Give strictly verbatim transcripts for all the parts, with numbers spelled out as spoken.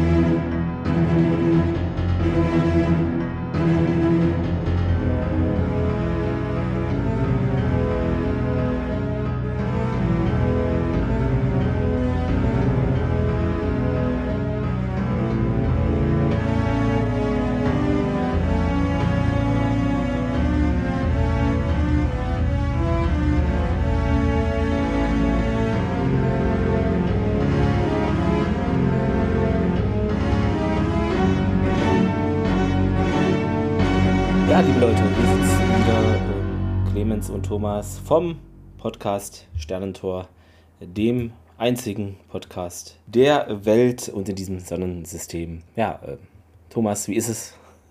Ja, liebe Leute, wir sitzen wieder, ähm, Clemens und Thomas vom Podcast Sternentor, dem einzigen Podcast der Welt und in diesem Sonnensystem. Ja, äh, Thomas, wie ist es?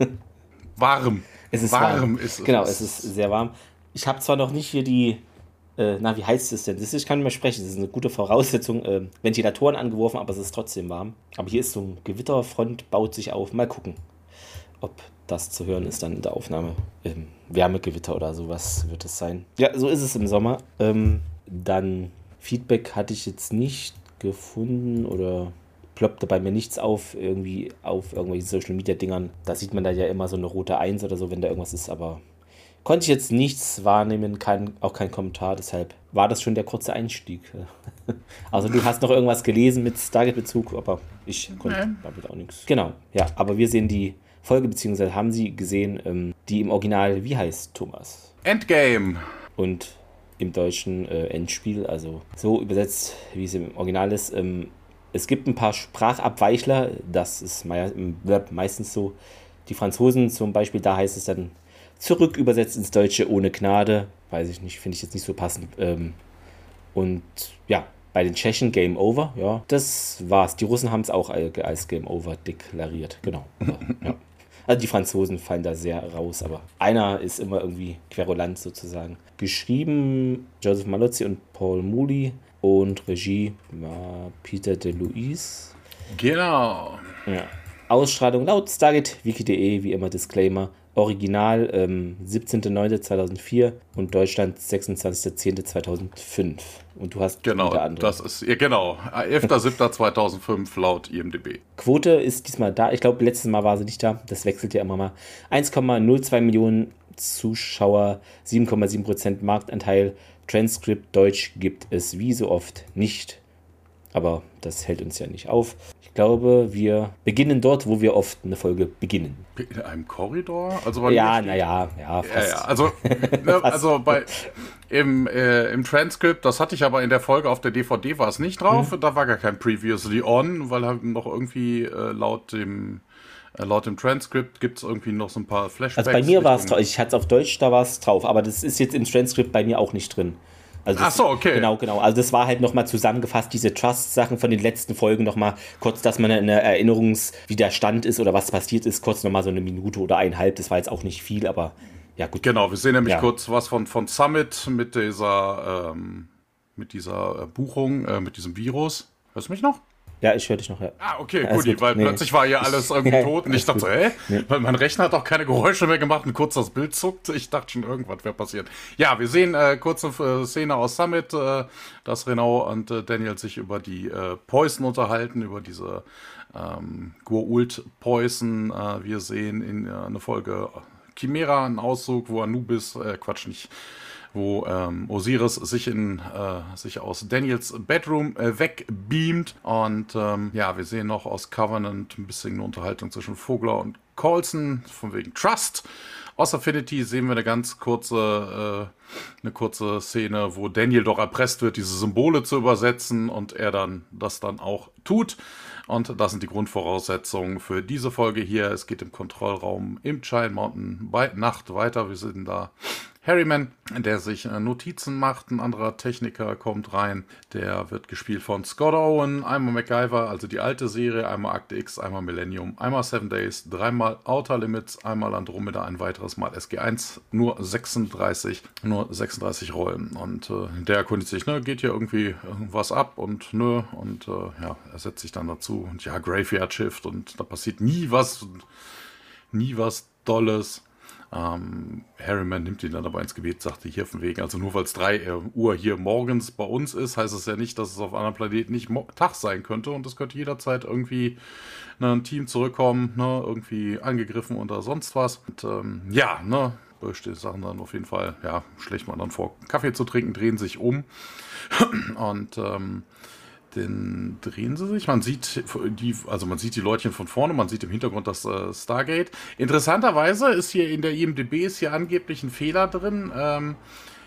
Warm. Es ist warm. warm. Ist es. Genau, es ist sehr warm. Ich habe zwar noch nicht hier die, äh, na, wie heißt es denn? Das ist, ich kann nicht mehr sprechen, das ist eine gute Voraussetzung. Äh, Ventilatoren angeworfen, aber es ist trotzdem warm. Aber hier ist so ein Gewitterfront, baut sich auf. Mal gucken, ob das zu hören ist dann in der Aufnahme. Ähm, Wärmegewitter oder sowas wird es sein. Ja, so ist es im Sommer. Ähm, dann Feedback hatte ich jetzt nicht gefunden oder ploppte bei mir nichts auf, irgendwie auf irgendwelchen Social Media Dingern. Da sieht man da ja immer so eine rote Eins oder so, wenn da irgendwas ist, aber konnte ich jetzt nichts wahrnehmen, kein, auch kein Kommentar, deshalb war das schon der kurze Einstieg. Also du hast noch irgendwas gelesen mit Stargate-Bezug, aber ich konnte Nein. damit auch nichts. Genau, ja, aber wir sehen die Folge, beziehungsweise haben sie gesehen, ähm, die im Original, wie heißt, Thomas? Endgame. Und im Deutschen äh, Endspiel, also so übersetzt, wie es im Original ist. Ähm, es gibt ein paar Sprachabweichler, das ist mei- im Verb meistens so. Die Franzosen zum Beispiel, da heißt es dann zurück übersetzt ins Deutsche ohne Gnade. Weiß ich nicht, finde ich jetzt nicht so passend. Ähm, und ja, bei den Tschechen Game Over, ja, das war's. Die Russen haben es auch als Game Over deklariert, genau. Aber, ja. Also die Franzosen fallen da sehr raus, aber einer ist immer irgendwie querulant sozusagen. Geschrieben Joseph Malozzi und Paul Moody und Regie war Peter DeLuise. Genau. Ja. Ausstrahlung laut Stargate Wiki punkt de, wie immer Disclaimer. Original ähm, siebzehnter neunter zweitausendvier und Deutschland sechsundzwanzigster zehnter zweitausendfünf. Und du hast Genau, unter anderem. das ist, ja, genau, elfter siebter zweitausendfünf laut I M D B. Quote ist diesmal da. Ich glaube, letztes Mal war sie nicht da. Das wechselt ja immer mal. eins Komma null zwei Millionen Zuschauer, sieben Komma sieben Prozent Marktanteil. Transkript Deutsch gibt es wie so oft nicht. Aber das hält uns ja nicht auf. Ich glaube, wir beginnen dort, wo wir oft eine Folge beginnen. In einem Korridor? Also bei Ja, mir naja, ja, Ja, fast. ja, also, ne, also bei, im, äh, im Transkript, das hatte ich aber in der Folge auf der D V D war es nicht drauf, hm. Da war gar kein Previously on, weil halt noch irgendwie äh, laut dem äh, laut dem Transkript gibt es irgendwie noch so ein paar Flashbacks. Also bei mir war es drauf, ich hatte es auf Deutsch, da war es drauf, aber das ist jetzt im Transkript bei mir auch nicht drin. Also das, Ach so, okay. Genau, genau. Also das war halt nochmal zusammengefasst, diese Trust-Sachen von den letzten Folgen nochmal kurz, dass man eine Erinnerungs-, wie der Stand ist oder was passiert ist, kurz nochmal so eine Minute oder eineinhalb. Das war jetzt auch nicht viel, aber ja gut. Genau, wir sehen nämlich ja. kurz was von, von Summit mit dieser, ähm, mit dieser Buchung, äh, mit diesem Virus. Hörst du mich noch? Ja, ich höre dich noch, ja. Ah, okay, Alles gut, gut. weil Nee. plötzlich war ja alles irgendwie Ja, tot und ich dachte so, hä? Nee. Weil mein Rechner hat auch keine Geräusche mehr gemacht und kurz das Bild zuckt. Ich dachte schon, irgendwas wäre passiert. Ja, wir sehen äh, kurze äh, Szene aus Summit, äh, dass Renault und äh, Daniel sich über die äh, Poison unterhalten, über diese ähm, Goa'uld Poison. Äh, wir sehen in äh, eine Folge Chimera, einen Auszug, wo Anubis, äh, Quatsch, nicht wo ähm, Osiris sich in äh, sich aus Daniels Bedroom äh, wegbeamt. Und ähm, ja, wir sehen noch aus Covenant ein bisschen eine Unterhaltung zwischen Vogler und Coulson, von wegen Trust. Aus Affinity sehen wir eine ganz kurze, äh, eine kurze Szene, wo Daniel doch erpresst wird, diese Symbole zu übersetzen und er dann das dann auch tut. Und das sind die Grundvoraussetzungen für diese Folge hier. Es geht im Kontrollraum im Giant Mountain bei Nacht weiter. Wir sind da Harryman, der sich äh, Notizen macht. Ein anderer Techniker kommt rein. Der wird gespielt von Scott Owen. Einmal MacGyver, also die alte Serie. Einmal Akte X, einmal Millennium, einmal Seven Days, dreimal Outer Limits, einmal Andromeda, ein weiteres Mal S G eins. Nur sechsunddreißig, nur sechsunddreißig Rollen. Und äh, der erkundigt sich, ne, geht hier irgendwie irgendwas ab und nö. Und äh, ja, er setzt sich dann dazu. Und ja, Graveyard Shift und da passiert nie was, nie was Dolles. Ähm, Harriman nimmt ihn dann aber ins Gebet, sagte hier von wegen, also nur weil es drei Uhr hier morgens bei uns ist, heißt es ja nicht, dass es auf anderen Planeten nicht Mo- Tag sein könnte und es könnte jederzeit irgendwie ne, ein Team zurückkommen, ne, irgendwie angegriffen oder sonst was. Und ähm, ja, ne, bestimmte Sachen dann auf jeden Fall, ja, schlägt man dann vor, Kaffee zu trinken, drehen sich um und ähm, dann drehen sie sich. Man sieht die, also man sieht die Leutchen von vorne, man sieht im Hintergrund das äh, Stargate. Interessanterweise ist hier in der I M D B ist hier angeblich ein Fehler drin. Ähm,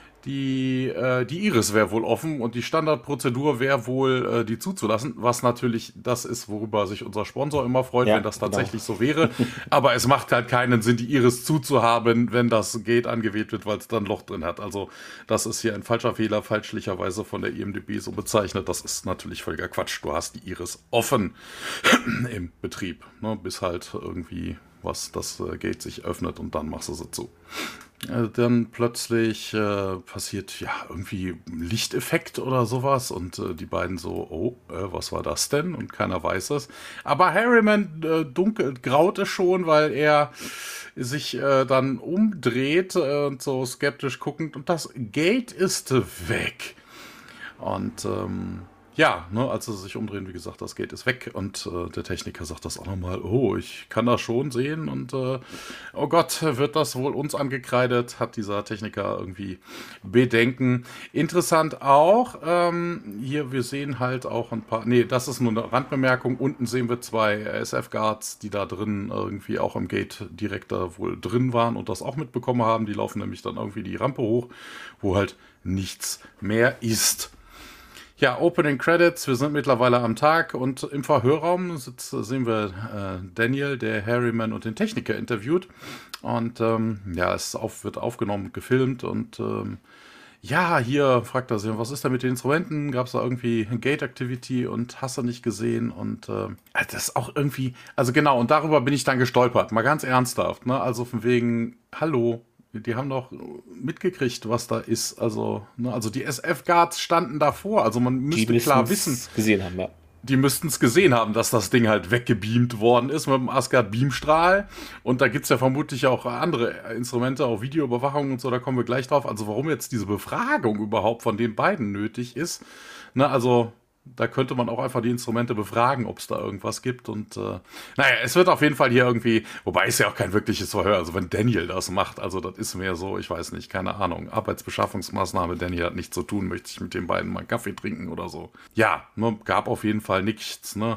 die, äh, die Iris wäre wohl offen und die Standardprozedur wäre wohl, äh, die zuzulassen, was natürlich das ist, worüber sich unser Sponsor immer freut, Ja, wenn das tatsächlich genau. so wäre. Aber es macht halt keinen Sinn, die Iris zuzuhaben, wenn das Gate angewählt wird, weil es dann ein Loch drin hat. Also das ist hier ein falscher Fehler, fälschlicherweise von der I M D B so bezeichnet. Das ist natürlich völliger Quatsch. Du hast die Iris offen im Betrieb, ne, bis halt irgendwie was das äh, Gate sich öffnet und dann machst du sie zu. Äh, dann plötzlich äh, passiert ja irgendwie ein Lichteffekt oder sowas und äh, die beiden so, oh, äh, was war das denn? Und keiner weiß es. Aber Harriman äh, dunkel graut es schon, weil er sich äh, dann umdreht äh, und so skeptisch guckend und das Gate ist weg. Und ähm, ja, ne, als sie sich umdrehen, wie gesagt, das Gate ist weg und äh, der Techniker sagt das auch nochmal, oh, ich kann das schon sehen und äh, oh Gott, wird das wohl uns angekreidet, hat dieser Techniker irgendwie Bedenken. Interessant auch, ähm, hier, wir sehen halt auch ein paar, nee, das ist nur eine Randbemerkung, unten sehen wir zwei S F-Guards, die da drin irgendwie auch im Gate direkt da wohl drin waren und das auch mitbekommen haben, die laufen nämlich dann irgendwie die Rampe hoch, wo halt nichts mehr ist. Ja, Opening Credits, wir sind mittlerweile am Tag und im Verhörraum sitzt, sehen wir äh, Daniel, der Harriman und den Techniker interviewt und ähm, ja, es auf, wird aufgenommen, gefilmt und ähm, ja, hier fragt er sich, was ist da mit den Instrumenten, gab es da irgendwie Gate Activity und hast du nicht gesehen und äh, das ist auch irgendwie, also genau, und darüber bin ich dann gestolpert, mal ganz ernsthaft, ne, also von wegen, hallo, die haben doch mitgekriegt, was da ist. Also, ne, also die S F-Guards standen davor. Also man müsste klar wissen. Gesehen haben, ja. Die müssten es gesehen haben, dass das Ding halt weggebeamt worden ist mit dem Asgard-Beamstrahl. Und da gibt es ja vermutlich auch andere Instrumente, auch Videoüberwachung und so, da kommen wir gleich drauf. Also warum jetzt diese Befragung überhaupt von den beiden nötig ist. Ne, also da könnte man auch einfach die Instrumente befragen, ob es da irgendwas gibt. Und äh, naja, es wird auf jeden Fall hier irgendwie, wobei es ja auch kein wirkliches Verhör, also wenn Daniel das macht, also das ist mehr so, ich weiß nicht, keine Ahnung, Arbeitsbeschaffungsmaßnahme, Daniel hat nichts zu tun, möchte ich mit den beiden mal einen Kaffee trinken oder so. Ja, ne, gab auf jeden Fall nichts, ne.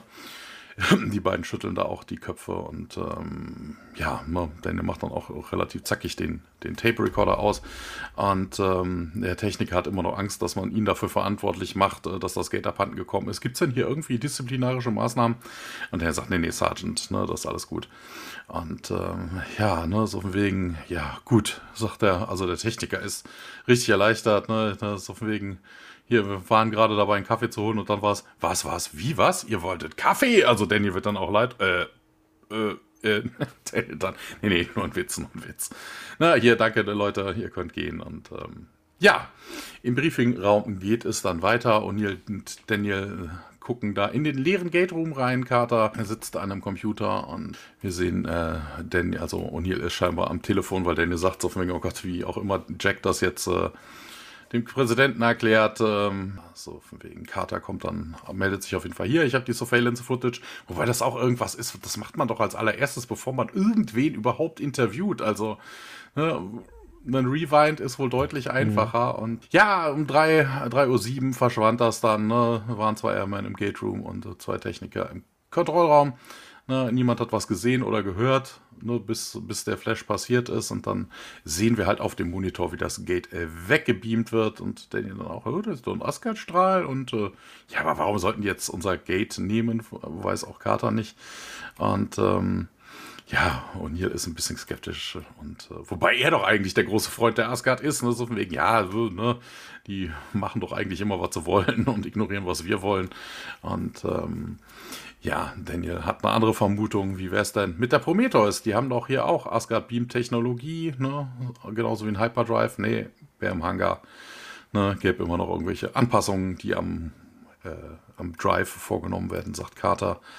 Die beiden schütteln da auch die Köpfe und ähm, ja, ne, Daniel macht dann auch, auch relativ zackig den, den Tape-Recorder aus und ähm, der Techniker hat immer noch Angst, dass man ihn dafür verantwortlich macht, äh, dass das Gate abhanden gekommen ist. Gibt es denn hier irgendwie disziplinarische Maßnahmen? Und er sagt, nee, nee, Sergeant, ne, das ist alles gut. Und ähm, ja, ne, so von wegen, ja, gut, sagt er, also der Techniker ist richtig erleichtert, ne, so von wegen, hier, wir waren gerade dabei, einen Kaffee zu holen und dann war es, was, was, wie, was? Ihr wolltet Kaffee? Also Daniel wird dann auch leid, äh, äh, äh, Daniel dann, nee, nee, nur ein Witz, nur ein Witz. Na, hier, danke, Leute, ihr könnt gehen und, ähm, ja, im Briefingraum geht es dann weiter und Neil und Daniel gucken da in den leeren Gate Room rein. Carter sitzt an einem Computer und wir sehen äh, Daniel, also O'Neill ist scheinbar am Telefon, weil Daniel sagt so von wegen, oh Gott, wie auch immer Jack das jetzt äh, dem Präsidenten erklärt, ähm, so von wegen Carter kommt dann, meldet sich auf jeden Fall hier, ich habe die Surveillance-Footage, wobei das auch irgendwas ist, das macht man doch als allererstes, bevor man irgendwen überhaupt interviewt, also ne, ein Rewind ist wohl deutlich einfacher mhm. und ja, um drei Uhr sieben verschwand das dann, ne, waren zwei Airmen im Gate Room und äh, zwei Techniker im Kontrollraum. Ne, niemand hat was gesehen oder gehört, ne, bis, bis der Flash passiert ist und dann sehen wir halt auf dem Monitor, wie das Gate äh, weggebeamt wird und Daniel dann auch, oh, das ist doch ein Asgard-Strahl und äh, ja, aber warum sollten die jetzt unser Gate nehmen, weiß auch Carter nicht und ähm, ja, O'Neill ist ein bisschen skeptisch und äh, wobei er doch eigentlich der große Freund der Asgard ist, ne, so von wegen, ja, so, ne, die machen doch eigentlich immer, was sie wollen und ignorieren, was wir wollen und ähm, ja, Daniel hat eine andere Vermutung. Wie wäre es denn mit der Prometheus? Die haben doch hier auch Asgard-Beam-Technologie, ne? Genauso wie ein Hyperdrive. Nee, wäre im Hangar. Ne? Gäbe immer noch irgendwelche Anpassungen, die am, äh, am Drive vorgenommen werden, sagt Carter.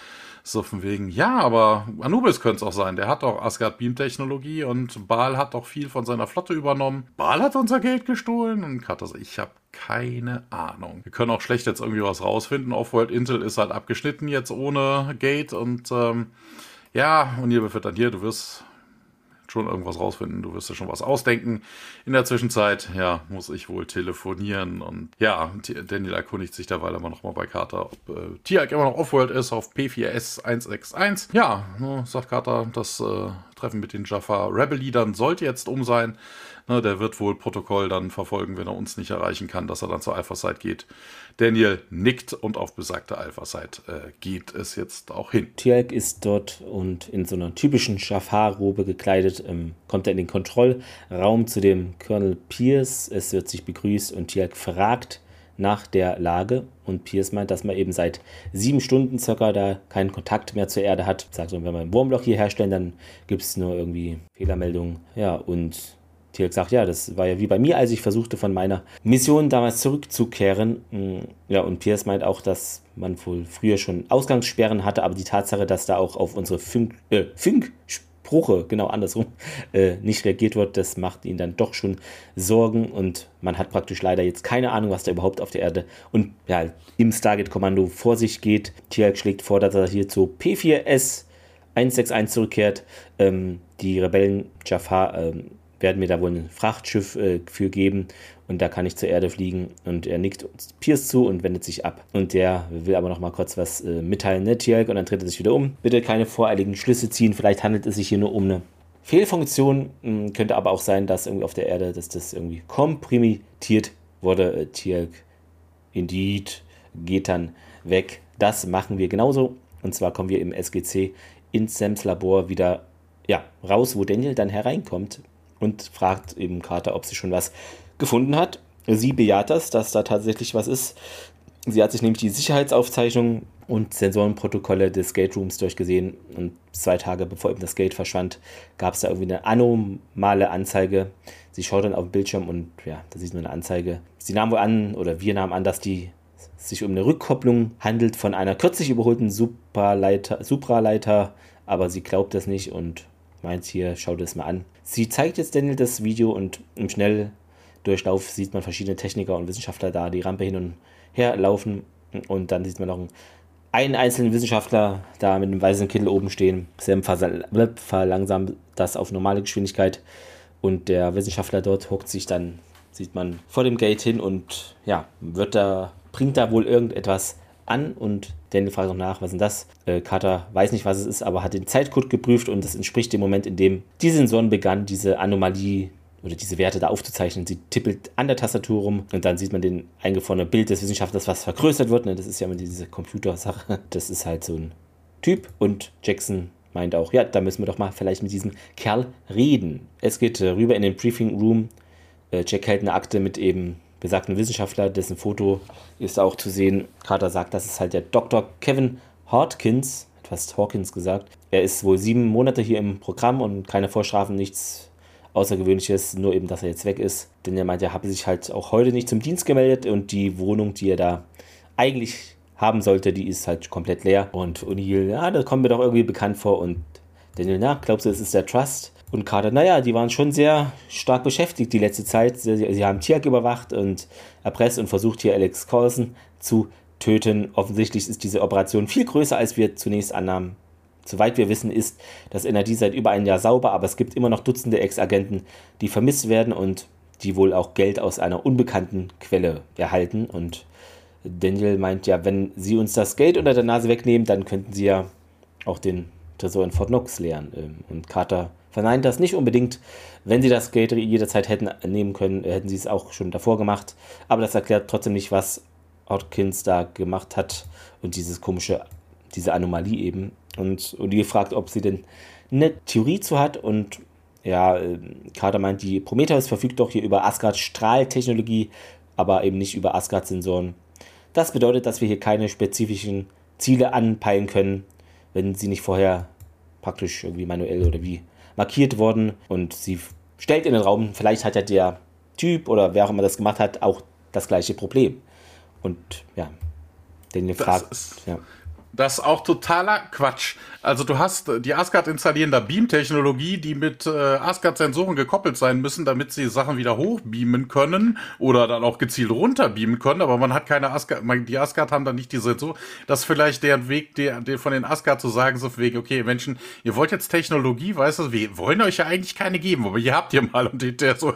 So von wegen, ja, aber Anubis könnte es auch sein. Der hat doch Asgard-Beam-Technologie und Baal hat doch viel von seiner Flotte übernommen. Baal hat unser Geld gestohlen und Carter so, ich habe keine Ahnung. Wir können auch schlecht jetzt irgendwie was rausfinden. Offworld Intel ist halt abgeschnitten jetzt ohne Gate und ähm, ja, und hier wird dann hier, du wirst schon irgendwas rausfinden, du wirst dir schon was ausdenken. In der Zwischenzeit, ja, muss ich wohl telefonieren und ja, Daniel erkundigt sich derweil aber nochmal bei Carter, ob äh, Tiag immer noch Offworld ist auf P vier S eins sechs eins. Ja, ne, sagt Carter, das äh, Treffen mit den Jaffa Rebel-Leadern sollte jetzt um sein. Ne, der wird wohl Protokoll dann verfolgen, wenn er uns nicht erreichen kann, dass er dann zur Alpha-Site geht. Daniel nickt und auf besagte Alpha-Site äh, geht es jetzt auch hin. Tiag ist dort und in so einer typischen Jaffa-Robe gekleidet, ähm, kommt er in den Kontrollraum zu dem Colonel Pierce. Es wird sich begrüßt und Tiag fragt nach der Lage und Pierce meint, dass man eben seit sieben Stunden circa da keinen Kontakt mehr zur Erde hat. Sagt so, wenn wir ein Wurmloch hier herstellen, dann gibt es nur irgendwie Fehlermeldungen. Ja, und Tiag sagt, ja, das war ja wie bei mir, als ich versuchte, von meiner Mission damals zurückzukehren. Ja, und Pierce meint auch, dass man wohl früher schon Ausgangssperren hatte, aber die Tatsache, dass da auch auf unsere Funk, äh, Funksprüche, genau andersrum, äh, nicht reagiert wird, das macht ihn dann doch schon Sorgen und man hat praktisch leider jetzt keine Ahnung, was da überhaupt auf der Erde und ja, im Stargate-Kommando vor sich geht. Tiag schlägt vor, dass er hier zu P vier S eins sechs eins zurückkehrt. Ähm, die Rebellen Jaffa ähm, werden mir da wohl ein Frachtschiff äh, für geben und da kann ich zur Erde fliegen und er nickt Pierce zu und wendet sich ab und der will aber noch mal kurz was äh, mitteilen, ne, Tiag, und dann dreht er sich wieder um. Bitte keine voreiligen Schlüsse ziehen, vielleicht handelt es sich hier nur um eine Fehlfunktion, mh, könnte aber auch sein, dass irgendwie auf der Erde, dass das irgendwie komprimiert wurde. äh, Tiag, indeed, geht dann weg. Das machen wir genauso und zwar kommen wir im S G C ins Sams Labor wieder ja, raus, wo Daniel dann hereinkommt und fragt eben Carter, ob sie schon was gefunden hat. Sie bejaht das, dass da tatsächlich was ist. Sie hat sich nämlich die Sicherheitsaufzeichnungen und Sensorenprotokolle des Gate Rooms durchgesehen und zwei Tage bevor eben das Gate verschwand, gab es da irgendwie eine anomale Anzeige. Sie schaut dann auf den Bildschirm und ja, da sieht man eine Anzeige. Sie nahm wohl an, oder wir nahmen an, dass die sich um eine Rückkopplung handelt von einer kürzlich überholten Supraleiter, Supraleiter, aber sie glaubt das nicht und meint hier, schaut es mal an. Sie zeigt jetzt Daniel das Video und im Schnelldurchlauf sieht man verschiedene Techniker und Wissenschaftler da die Rampe hin und her laufen und dann sieht man noch einen einzelnen Wissenschaftler da mit einem weißen Kittel oben stehen. Sam verlangsamt das auf normale Geschwindigkeit und der Wissenschaftler dort hockt sich dann, sieht man, vor dem Gate hin und ja, wird da, bringt da wohl irgendetwas an und Daniel fragt noch nach, was ist denn das? Äh, Carter weiß nicht, was es ist, aber hat den Zeitcode geprüft und das entspricht dem Moment, in dem die Sensoren begannen, diese Anomalie oder diese Werte da aufzuzeichnen. Sie tippelt an der Tastatur rum und dann sieht man den eingefrorenen Bild des Wissenschaftlers, was vergrößert wird. Ne? Das ist ja immer diese Computersache. Das ist halt so ein Typ und Jackson meint auch, ja, da müssen wir doch mal vielleicht mit diesem Kerl reden. Es geht äh, rüber in den Briefing Room. Äh, Jack hält eine Akte mit eben besagten Wissenschaftler, dessen Foto ist auch zu sehen. Carter sagt, das ist halt der Doktor Kevin Hawkins, etwas Hawkins gesagt. Er ist wohl sieben Monate hier im Programm und keine Vorstrafen, nichts Außergewöhnliches, nur eben, dass er jetzt weg ist. Denn er meint, er habe sich halt auch heute nicht zum Dienst gemeldet und die Wohnung, die er da eigentlich haben sollte, die ist halt komplett leer. Und O'Neill, ja, da kommt mir doch irgendwie bekannt vor. Und Daniel, na, glaubst du, es ist der Trust? Und Carter, naja, die waren schon sehr stark beschäftigt die letzte Zeit. Sie, sie haben Tiag überwacht und erpresst und versucht hier Alex Coulson zu töten. Offensichtlich ist diese Operation viel größer, als wir zunächst annahmen. Soweit wir wissen, ist das N R D seit über einem Jahr sauber, aber es gibt immer noch Dutzende Ex-Agenten, die vermisst werden und die wohl auch Geld aus einer unbekannten Quelle erhalten. Und Daniel meint ja, wenn sie uns das Geld unter der Nase wegnehmen, dann könnten sie ja auch den Tresor in Fort Knox leeren. Und Carter verneint das nicht unbedingt. Wenn sie das Geld jederzeit hätten nehmen können, hätten sie es auch schon davor gemacht. Aber das erklärt trotzdem nicht, was Hawkins da gemacht hat und dieses komische, diese Anomalie eben. Und, und die fragt, ob sie denn eine Theorie zu hat. Und ja, Carter meint, die Prometheus verfügt doch hier über Asgards Strahltechnologie, aber eben nicht über Asgards Sensoren. Das bedeutet, dass wir hier keine spezifischen Ziele anpeilen können, wenn sie nicht vorher praktisch irgendwie manuell oder wie markiert worden. Und sie stellt in den Raum, vielleicht hat ja der Typ oder wer auch immer das gemacht hat, auch das gleiche Problem. Und ja, Daniel fragt, ist, ja. Das ist auch totaler Quatsch. Also du hast die Asgard installieren da Beam-Technologie, die mit äh, Asgard-Sensoren gekoppelt sein müssen, damit sie Sachen wieder hochbeamen können oder dann auch gezielt runterbeamen können, aber man hat keine Asgard, die Asgard haben dann nicht die Sensoren. Das ist vielleicht der Weg, der, der von den Asgard zu sagen, so wegen, okay, Menschen, ihr wollt jetzt Technologie, weißt du, wir wollen euch ja eigentlich keine geben, aber ihr habt ihr mal und der so,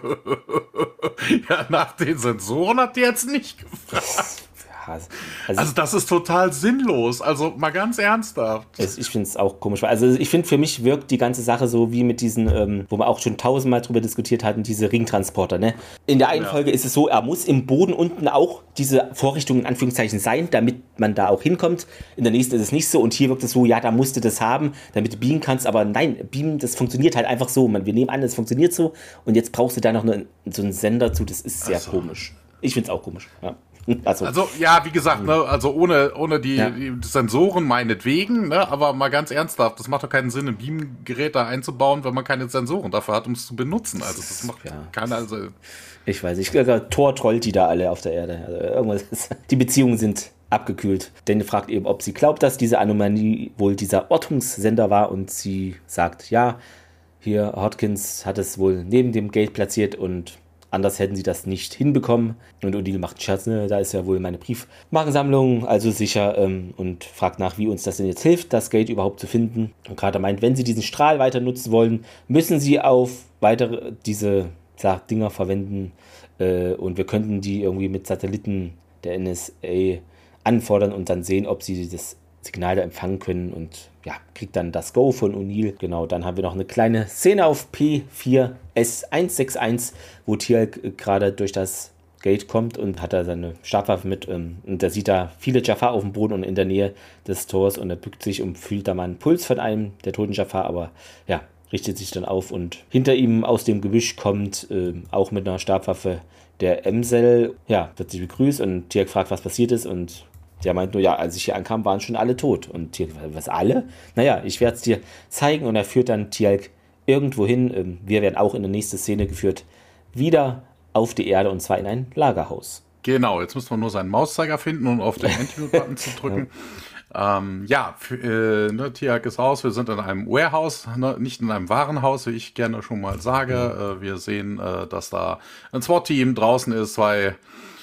ja, nach den Sensoren habt ihr jetzt nicht gefragt. Also, also das ist total sinnlos, also mal ganz ernsthaft. Also ich finde es auch komisch. Also ich finde, für mich wirkt die ganze Sache so wie mit diesen, ähm, wo wir auch schon tausendmal drüber diskutiert hatten, diese Ringtransporter. Ne? In der einen ja. Folge ist es so, er muss im Boden unten auch diese Vorrichtung in Anführungszeichen sein, damit man da auch hinkommt. In der nächsten ist es nicht so und hier wirkt es so, ja, da musst du das haben, damit du beamen kannst, aber nein, beamen, das funktioniert halt einfach so. Man, wir nehmen an, das funktioniert so und jetzt brauchst du da noch eine, so einen Sender zu, das ist sehr also. komisch. Ich finde es auch komisch, ja. Also, also, ja, wie gesagt, ne, also ohne, ohne die, ja. die Sensoren meinetwegen, ne, aber mal ganz ernsthaft, das macht doch keinen Sinn, ein Beamgerät da einzubauen, wenn man keine Sensoren dafür hat, um es zu benutzen. Also das macht ja. keiner. Also ich weiß nicht, Thor trollt die da alle auf der Erde. Also irgendwas ist, die Beziehungen sind abgekühlt. Denn fragt eben, ob sie glaubt, dass diese Anomalie wohl dieser Ortungssender war und sie sagt, ja, hier Hodgkins hat es wohl neben dem Gate platziert und anders hätten sie das nicht hinbekommen. Und O'Neill macht einen Scherz, ne? Da ist ja wohl meine Briefmarkensammlung, also sicher, ähm, und fragt nach, wie uns das denn jetzt hilft, das Gate überhaupt zu finden. Und Carter meint, wenn sie diesen Strahl weiter nutzen wollen, müssen sie auf weitere diese ja, Dinger verwenden äh, und wir könnten die irgendwie mit Satelliten der N S A anfordern und dann sehen, ob sie das Signal da empfangen können und ja, kriegt dann das Go von O'Neill. Genau, dann haben wir noch eine kleine Szene auf P vier S eins sechs eins, wo Teal'c gerade durch das Gate kommt und hat da seine Stabwaffe mit ähm, und da sieht da viele Jafar auf dem Boden und in der Nähe des Tors und er bückt sich und fühlt da mal einen Puls von einem der toten Jafar, aber ja, richtet sich dann auf und hinter ihm aus dem Gebüsch kommt äh, auch mit einer Stabwaffe der Emsel, ja, wird sich begrüßt und Teal'c fragt, was passiert ist und der meint nur, ja, als ich hier ankam, waren schon alle tot. Und Teal'c, was, alle? Naja, ich werde es dir zeigen. Und er führt dann Teal'c irgendwo hin. Wir werden auch in der nächsten Szene geführt. Wieder auf die Erde und zwar in ein Lagerhaus. Genau, jetzt müssen wir nur seinen Mauszeiger finden und auf den Anti-Button zu drücken. Ja, ähm, ja für, äh, ne, Teal'c ist raus. Wir sind in einem Warehouse, ne, nicht in einem Warenhaus, wie ich gerne schon mal sage. Äh, wir sehen, äh, dass da ein SWAT-Team draußen ist, zwei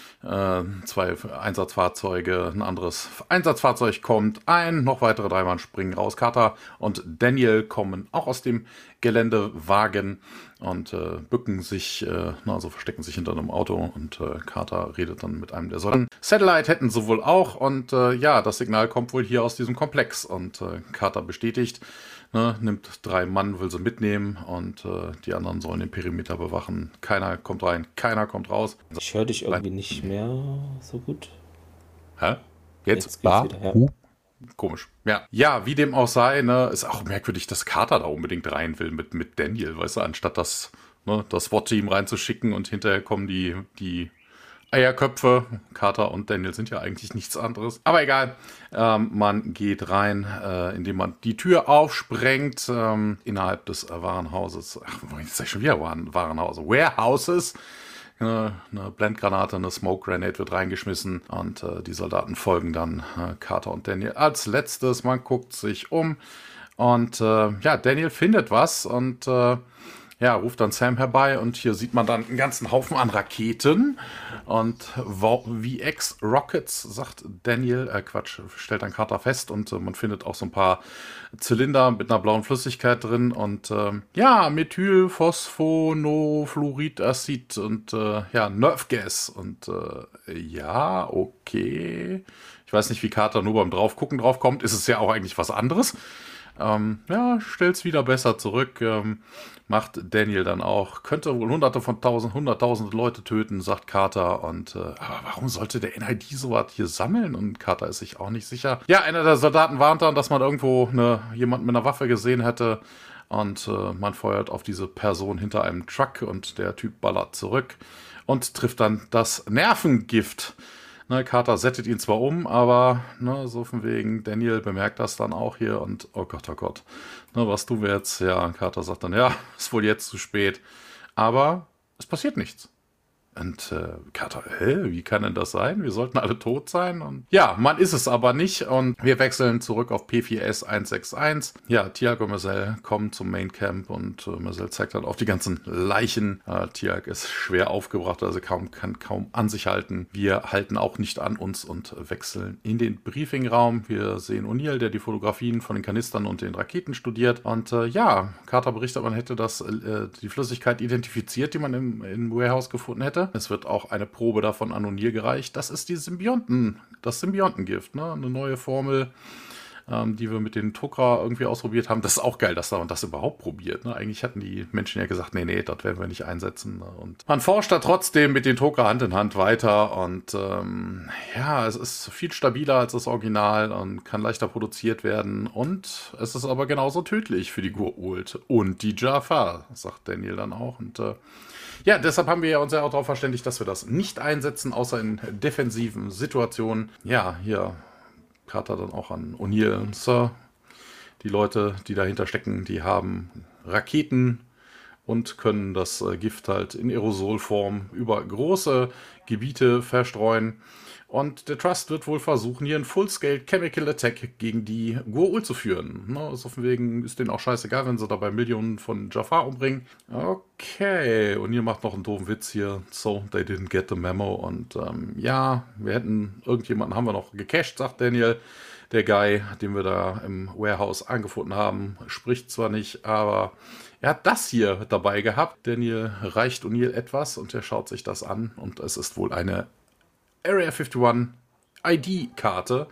Äh, zwei Einsatzfahrzeuge, ein anderes Einsatzfahrzeug kommt ein, noch weitere drei Mann springen raus. Carter und Daniel kommen auch aus dem Geländewagen und äh, bücken sich, äh, also verstecken sich hinter einem Auto und äh, Carter redet dann mit einem der Soldaten. Satellite hätten sie wohl auch und äh, ja, das Signal kommt wohl hier aus diesem Komplex und äh, Carter bestätigt, ne, nimmt drei Mann, will sie mitnehmen und äh, die anderen sollen den Perimeter bewachen. Keiner kommt rein, keiner kommt raus. Ich höre dich irgendwie nicht mehr so gut. Hä? Jetzt? Jetzt geht's wieder, ja. Uh. Komisch. Ja. Ja, wie dem auch sei, ne, ist auch merkwürdig, dass Carter da unbedingt rein will mit, mit Daniel, weißt du, anstatt das, ne, das SWAT-Team reinzuschicken und hinterher kommen die, die Eierköpfe. Carter und Daniel sind ja eigentlich nichts anderes. Aber egal, ähm, man geht rein, äh, indem man die Tür aufsprengt, ähm, innerhalb des äh, Warenhauses. Ach, jetzt sag ich schon wieder Waren, Warenhaus. Warehouses. Eine, eine Blendgranate, eine Smoke Grenade wird reingeschmissen und äh, die Soldaten folgen dann äh, Carter und Daniel als letztes. Man guckt sich um und äh, ja, Daniel findet was und äh, ja, ruft dann Sam herbei und hier sieht man dann einen ganzen Haufen an Raketen und V X-Rockets, sagt Daniel, äh Quatsch, stellt dann Carter fest und äh, man findet auch so ein paar Zylinder mit einer blauen Flüssigkeit drin und äh, ja, Methylphosphonochloridacid und äh, ja, Nerve-Gas und äh, ja, okay. Ich weiß nicht, wie Carter nur beim Draufgucken draufkommt, ist es ja auch eigentlich was anderes. Ähm, ja, stellt's wieder besser zurück, ähm, macht Daniel dann auch. Könnte wohl hunderte von tausend, hunderttausende Leute töten, sagt Carter. Und äh, aber warum sollte der N I D sowas hier sammeln? Und Carter ist sich auch nicht sicher. Ja, einer der Soldaten warnt dann, dass man irgendwo eine, jemanden mit einer Waffe gesehen hätte. Und äh, man feuert auf diese Person hinter einem Truck und der Typ ballert zurück und trifft dann das Nervengift. Ne, Carter settet ihn zwar um, aber ne, so von wegen, Daniel bemerkt das dann auch hier und oh Gott, oh Gott, ne, was tun wir jetzt? Ja, Carter sagt dann, ja, ist wohl jetzt zu spät. Aber es passiert nichts. Und äh, Carter, hä, wie kann denn das sein? Wir sollten alle tot sein. Und ja, man ist es aber nicht. Und wir wechseln zurück auf P vier S eins sechs eins. Ja, Tialk und Marcel kommen zum Main Camp und äh, Marcel zeigt halt auf die ganzen Leichen. Äh, Tialk ist schwer aufgebracht, also kaum, kann kaum an sich halten. Wir halten auch nicht an uns und wechseln in den Briefingraum. Wir sehen O'Neill, der die Fotografien von den Kanistern und den Raketen studiert. Und äh, ja, Carter berichtet, man hätte das, äh, die Flüssigkeit identifiziert, die man im, im Warehouse gefunden hätte. Es wird auch eine Probe davon an O'Neill gereicht. Das ist die Symbionten, das Symbiontengift, ne? Eine neue Formel, ähm, die wir mit den Tok'ra irgendwie ausprobiert haben. Das ist auch geil, dass man das überhaupt probiert. Ne? Eigentlich hatten die Menschen ja gesagt, nee, nee, das werden wir nicht einsetzen. Ne? Und man forscht da trotzdem mit den Tok'ra Hand in Hand weiter. Und ähm, ja, es ist viel stabiler als das Original und kann leichter produziert werden. Und es ist aber genauso tödlich für die Goa'uld und die Jaffa, sagt Daniel dann auch. Und äh, ja, deshalb haben wir ja uns ja auch darauf verständigt, dass wir das nicht einsetzen, außer in defensiven Situationen. Ja, hier Carter dann auch an O'Neill und Sir. Die Leute, die dahinter stecken, die haben Raketen und können das äh, Gift halt in Aerosolform über große Gebiete verstreuen. Und der Trust wird wohl versuchen, hier einen Full-Scale Chemical Attack gegen die Goa'uld zu führen. Ne, also von wegen ist denen auch scheißegal, wenn sie dabei Millionen von Jaffa umbringen. Okay, und ihr macht noch einen doofen Witz hier. So, they didn't get the memo. Und ähm, ja, wir hätten, irgendjemanden haben wir noch gecached, sagt Daniel. Der Guy, den wir da im Warehouse angefunden haben, spricht zwar nicht, aber er hat das hier dabei gehabt. Daniel reicht O'Neill etwas und er schaut sich das an. Und es ist wohl eine Area einundfünfzig I D-Karte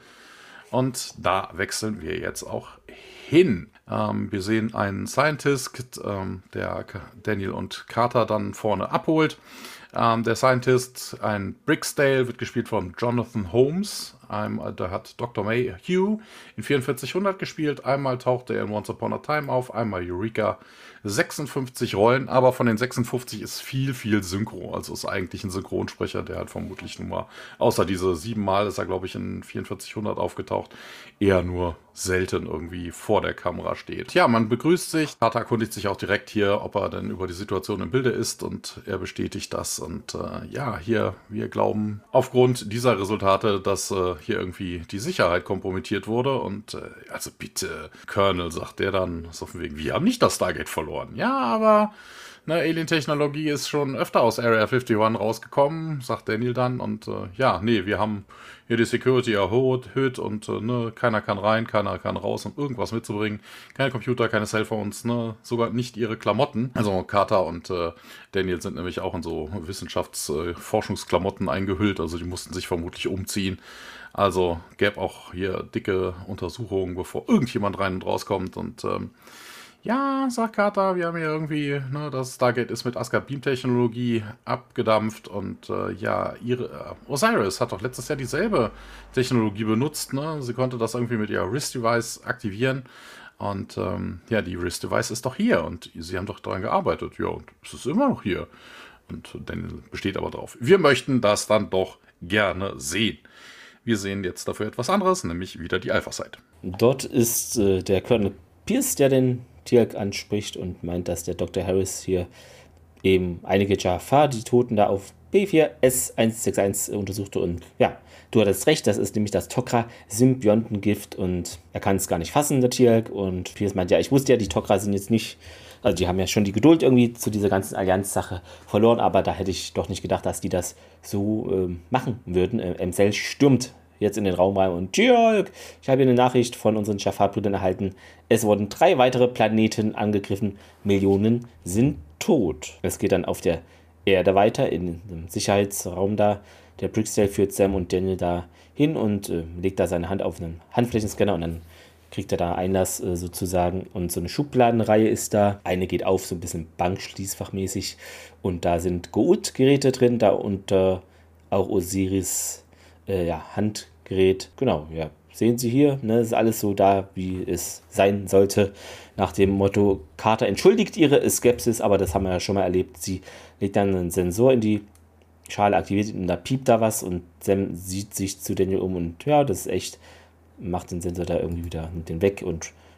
und da wechseln wir jetzt auch hin. Ähm, wir sehen einen Scientist, ähm, der Daniel und Carter dann vorne abholt. Ähm, der Scientist, ein Bricksdale, wird gespielt von Jonathan Holmes. Ähm, da hat Doktor May Hugh in vierundvierzig-hundert gespielt. Einmal tauchte er in Once Upon a Time auf, einmal Eureka. sechsundfünfzig Rollen, aber von den sechsundfünfzig ist viel, viel Synchro. Also ist eigentlich ein Synchronsprecher, der hat vermutlich nur mal, außer diese sieben Mal ist er, glaube ich, in vierundvierzig-hundert aufgetaucht, eher nur selten irgendwie vor der Kamera steht. Ja, man begrüßt sich. Carter erkundigt sich auch direkt hier, ob er denn über die Situation im Bilde ist und er bestätigt das. Und äh, ja, hier, wir glauben aufgrund dieser Resultate, dass äh, hier irgendwie die Sicherheit kompromittiert wurde. Und äh, also bitte, Colonel, sagt der dann, so von wegen, wir haben nicht das Stargate verloren. Ja, aber ne, Alien-Technologie ist schon öfter aus Area einundfünfzig rausgekommen, sagt Daniel dann. Und äh, ja, nee, wir haben hier die Security erhöht und äh, ne, keiner kann rein, keiner kann raus, um irgendwas mitzubringen. Keine Computer, keine Cellphones, ne, sogar nicht ihre Klamotten. Also Carter und äh, Daniel sind nämlich auch in so Wissenschafts-Forschungsklamotten äh, eingehüllt, also die mussten sich vermutlich umziehen. Also gäbe auch hier dicke Untersuchungen, bevor irgendjemand rein und rauskommt. Und ähm, ja, sagt Carter, wir haben hier irgendwie, ne, das Stargate ist mit Asgard-Beam-Technologie abgedampft und äh, ja, ihre äh, Osiris hat doch letztes Jahr dieselbe Technologie benutzt, ne? Sie konnte das irgendwie mit ihrer Wrist-Device aktivieren und ähm, ja, die Wrist-Device ist doch hier und sie haben doch daran gearbeitet, ja, und es ist immer noch hier. Und Daniel besteht aber drauf. Wir möchten das dann doch gerne sehen. Wir sehen jetzt dafür etwas anderes, nämlich wieder die Alpha-Site. Dort ist äh, der Colonel Pierce, der den Tialk anspricht und meint, dass der Doktor Harris hier eben einige Jaffa, die Toten da auf P vier S eins sechs eins untersuchte und ja, du hattest recht, das ist nämlich das Tok'ra-Symbiontengift und er kann es gar nicht fassen, der Tialk, und Pierce meint, ja, ich wusste ja, die Tok'ra sind jetzt nicht, also die haben ja schon die Geduld irgendwie zu dieser ganzen Allianz-Sache verloren, aber da hätte ich doch nicht gedacht, dass die das so ähm, machen würden. Ähm, Emsel stürmt jetzt in den Raum rein und Tialk, ich habe hier eine Nachricht von unseren Jaffa-Brüdern erhalten. Es wurden drei weitere Planeten angegriffen. Millionen sind tot. Es geht dann auf der Erde weiter, in einem Sicherheitsraum da. Der Bricksdale führt Sam und Daniel da hin und äh, legt da seine Hand auf einen Handflächenscanner und dann kriegt er da Einlass äh, sozusagen. Und so eine Schubladenreihe ist da. Eine geht auf, so ein bisschen bankschließfachmäßig. Und da sind Goa'uld-Geräte drin, da unter auch Osiris äh, ja, Handgerät. Genau, ja. Sehen Sie hier, ne, ist alles so da, wie es sein sollte. Nach dem Motto, Carter entschuldigt ihre Skepsis, aber das haben wir ja schon mal erlebt. Sie legt dann einen Sensor in die Schale, aktiviert und da piept da was und Sam sieht sich zu Daniel um und ja, das ist echt, macht den Sensor da irgendwie wieder, nimmt den weg und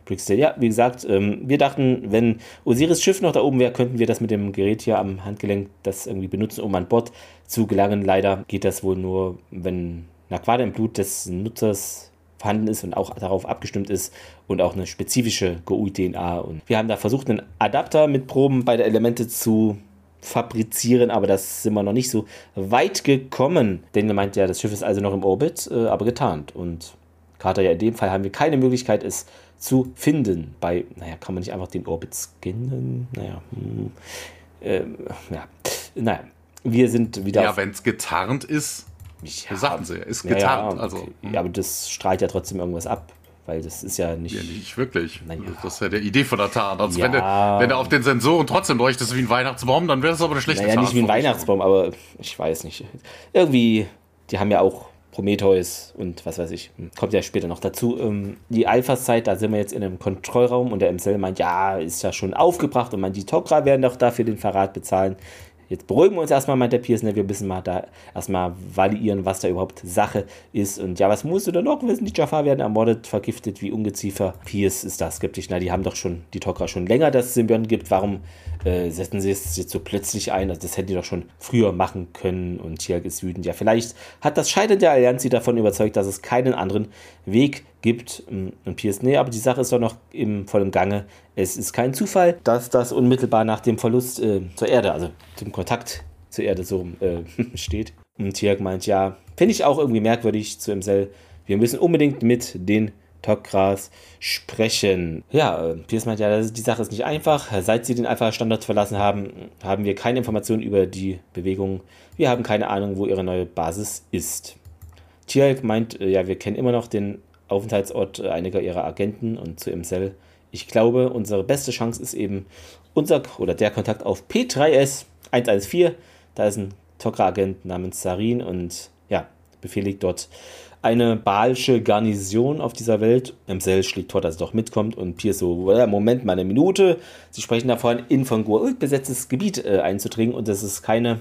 Brickstale, ja, wie gesagt, ähm, wir dachten, wenn Osiris Schiff noch da oben wäre, könnten wir das mit dem Gerät hier am Handgelenk das irgendwie benutzen, um an Bord zu gelangen. Leider geht das wohl nur, wenn eine Quader im Blut des Nutzers vorhanden ist und auch darauf abgestimmt ist und auch eine spezifische G U I-D N A. Und wir haben da versucht, einen Adapter mit Proben beider Elemente zu fabrizieren, aber das sind wir noch nicht so weit gekommen. Daniel meint ja, das Schiff ist also noch im Orbit, äh, aber getarnt. Und Carter, ja, in dem Fall haben wir keine Möglichkeit, es zu finden. Bei, naja, kann man nicht einfach den Orbit scannen? Naja, hm, ähm, ja, naja, wir sind wieder. Ja, wenn es getarnt ist, ja, sagten sie, ist getarnt. Ja, also, okay. Ja, aber das strahlt ja trotzdem irgendwas ab. Weil das ist ja nicht... Ja, nicht wirklich. Ja. Das ist ja die Idee von der Tarn. Also ja. wenn, der, wenn der auf den Sensoren trotzdem leuchtet wie ein Weihnachtsbaum, dann wäre es aber eine schlechte naja, Tarn. Nicht wie ein Weihnachtsbaum, aber ich weiß nicht. Irgendwie, die haben ja auch Prometheus und was weiß ich. Kommt ja später noch dazu. Die Alpha-Zeit, da sind wir jetzt in einem Kontrollraum und der M S L meint, ja, ist ja schon aufgebracht und man, die Tok'ra werden doch dafür den Verrat bezahlen. Jetzt beruhigen wir uns erstmal, meint der Pierce, ne? Wir müssen mal da erstmal validieren, was da überhaupt Sache ist. Und ja, was musst du denn noch wissen? Die Jafar werden ermordet, vergiftet wie Ungeziefer. Pierce ist da skeptisch. Na, die haben doch schon, die Tok'ra schon länger, dass es Symbionten gibt. Warum äh, setzen sie es jetzt so plötzlich ein? Also das hätten die doch schon früher machen können. Und Teal'c ist wütend. Ja, vielleicht hat das Scheitern der Allianz sie davon überzeugt, dass es keinen anderen Weg gibt. Und Pierce, nee, aber die Sache ist doch noch im vollen Gange. Es ist kein Zufall, dass das unmittelbar nach dem Verlust äh, zur Erde, also zum Kontakt zur Erde so äh, steht. Und Teal'c meint, ja, finde ich auch irgendwie merkwürdig zu M S L. Wir müssen unbedingt mit den Tok'ras sprechen. Ja, äh, Pierce meint, ja, das, die Sache ist nicht einfach. Seit sie den Alpha-Standard verlassen haben, haben wir keine Informationen über die Bewegung. Wir haben keine Ahnung, wo ihre neue Basis ist. Teal'c meint, äh, ja, wir kennen immer noch den Aufenthaltsort einiger ihrer Agenten und zu M S L. Ich glaube, unsere beste Chance ist eben unser oder der Kontakt auf P drei S eins eins vier. Da ist ein Tok'ra-Agent namens Sarin und ja, befehligt dort eine baalsche Garnison auf dieser Welt. M S L schlägt vor, dass es doch mitkommt und Pierce so, Moment mal eine Minute. Sie sprechen davon, in von Goa'uld besetztes Gebiet äh, einzudringen und das ist keine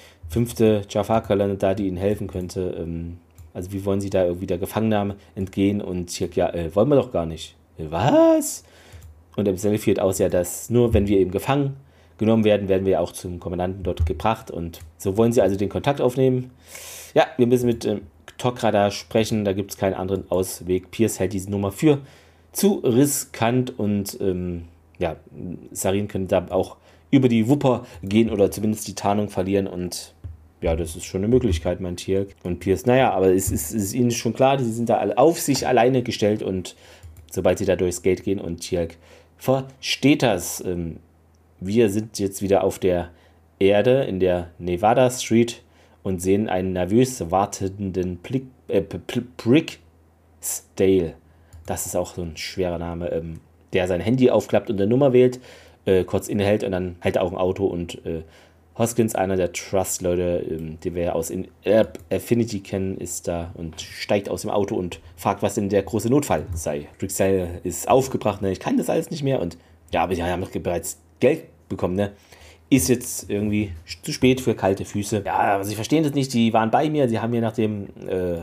fünfte Jafar-Kolonne da, die ihnen helfen könnte. Ähm, also wie wollen sie da irgendwie der Gefangennahme entgehen? Und hier, ja, äh, wollen wir doch gar nicht. Was? Und M S L führt aus, ja, dass nur wenn wir eben gefangen genommen werden, werden wir auch zum Kommandanten dort gebracht. Und so wollen sie also den Kontakt aufnehmen. Ja, wir müssen mit ähm, Tok'ra da sprechen, da gibt es keinen anderen Ausweg. Pierce hält diese Nummer für zu riskant und ähm, ja, Sarin könnte da auch über die Wupper gehen oder zumindest die Tarnung verlieren und ja, das ist schon eine Möglichkeit, meint Teal'c. Und Pierce, naja, aber es ist, es ist ihnen schon klar, sie sind da alle auf sich alleine gestellt und sobald sie da durchs Gate gehen und Teal'c versteht das. Ähm, wir sind jetzt wieder auf der Erde in der Nevada Street und sehen einen nervös wartenden Plick, äh, Brickstale. Das ist auch so ein schwerer Name, ähm, der sein Handy aufklappt und eine Nummer wählt, äh, kurz innehält und dann hält er auch ein Auto und äh, Hoskins, einer der Trust-Leute, ähm, den wir ja aus in Affinity kennen, ist da und steigt aus dem Auto und fragt, was denn der große Notfall sei. Brickstale ist aufgebracht, ne? Ich kann das alles nicht mehr und ja, aber die haben bereits Geld bekommen, ne? Ist jetzt irgendwie zu spät für kalte Füße. Ja, aber sie verstehen das nicht, die waren bei mir, sie haben mir nach dem äh,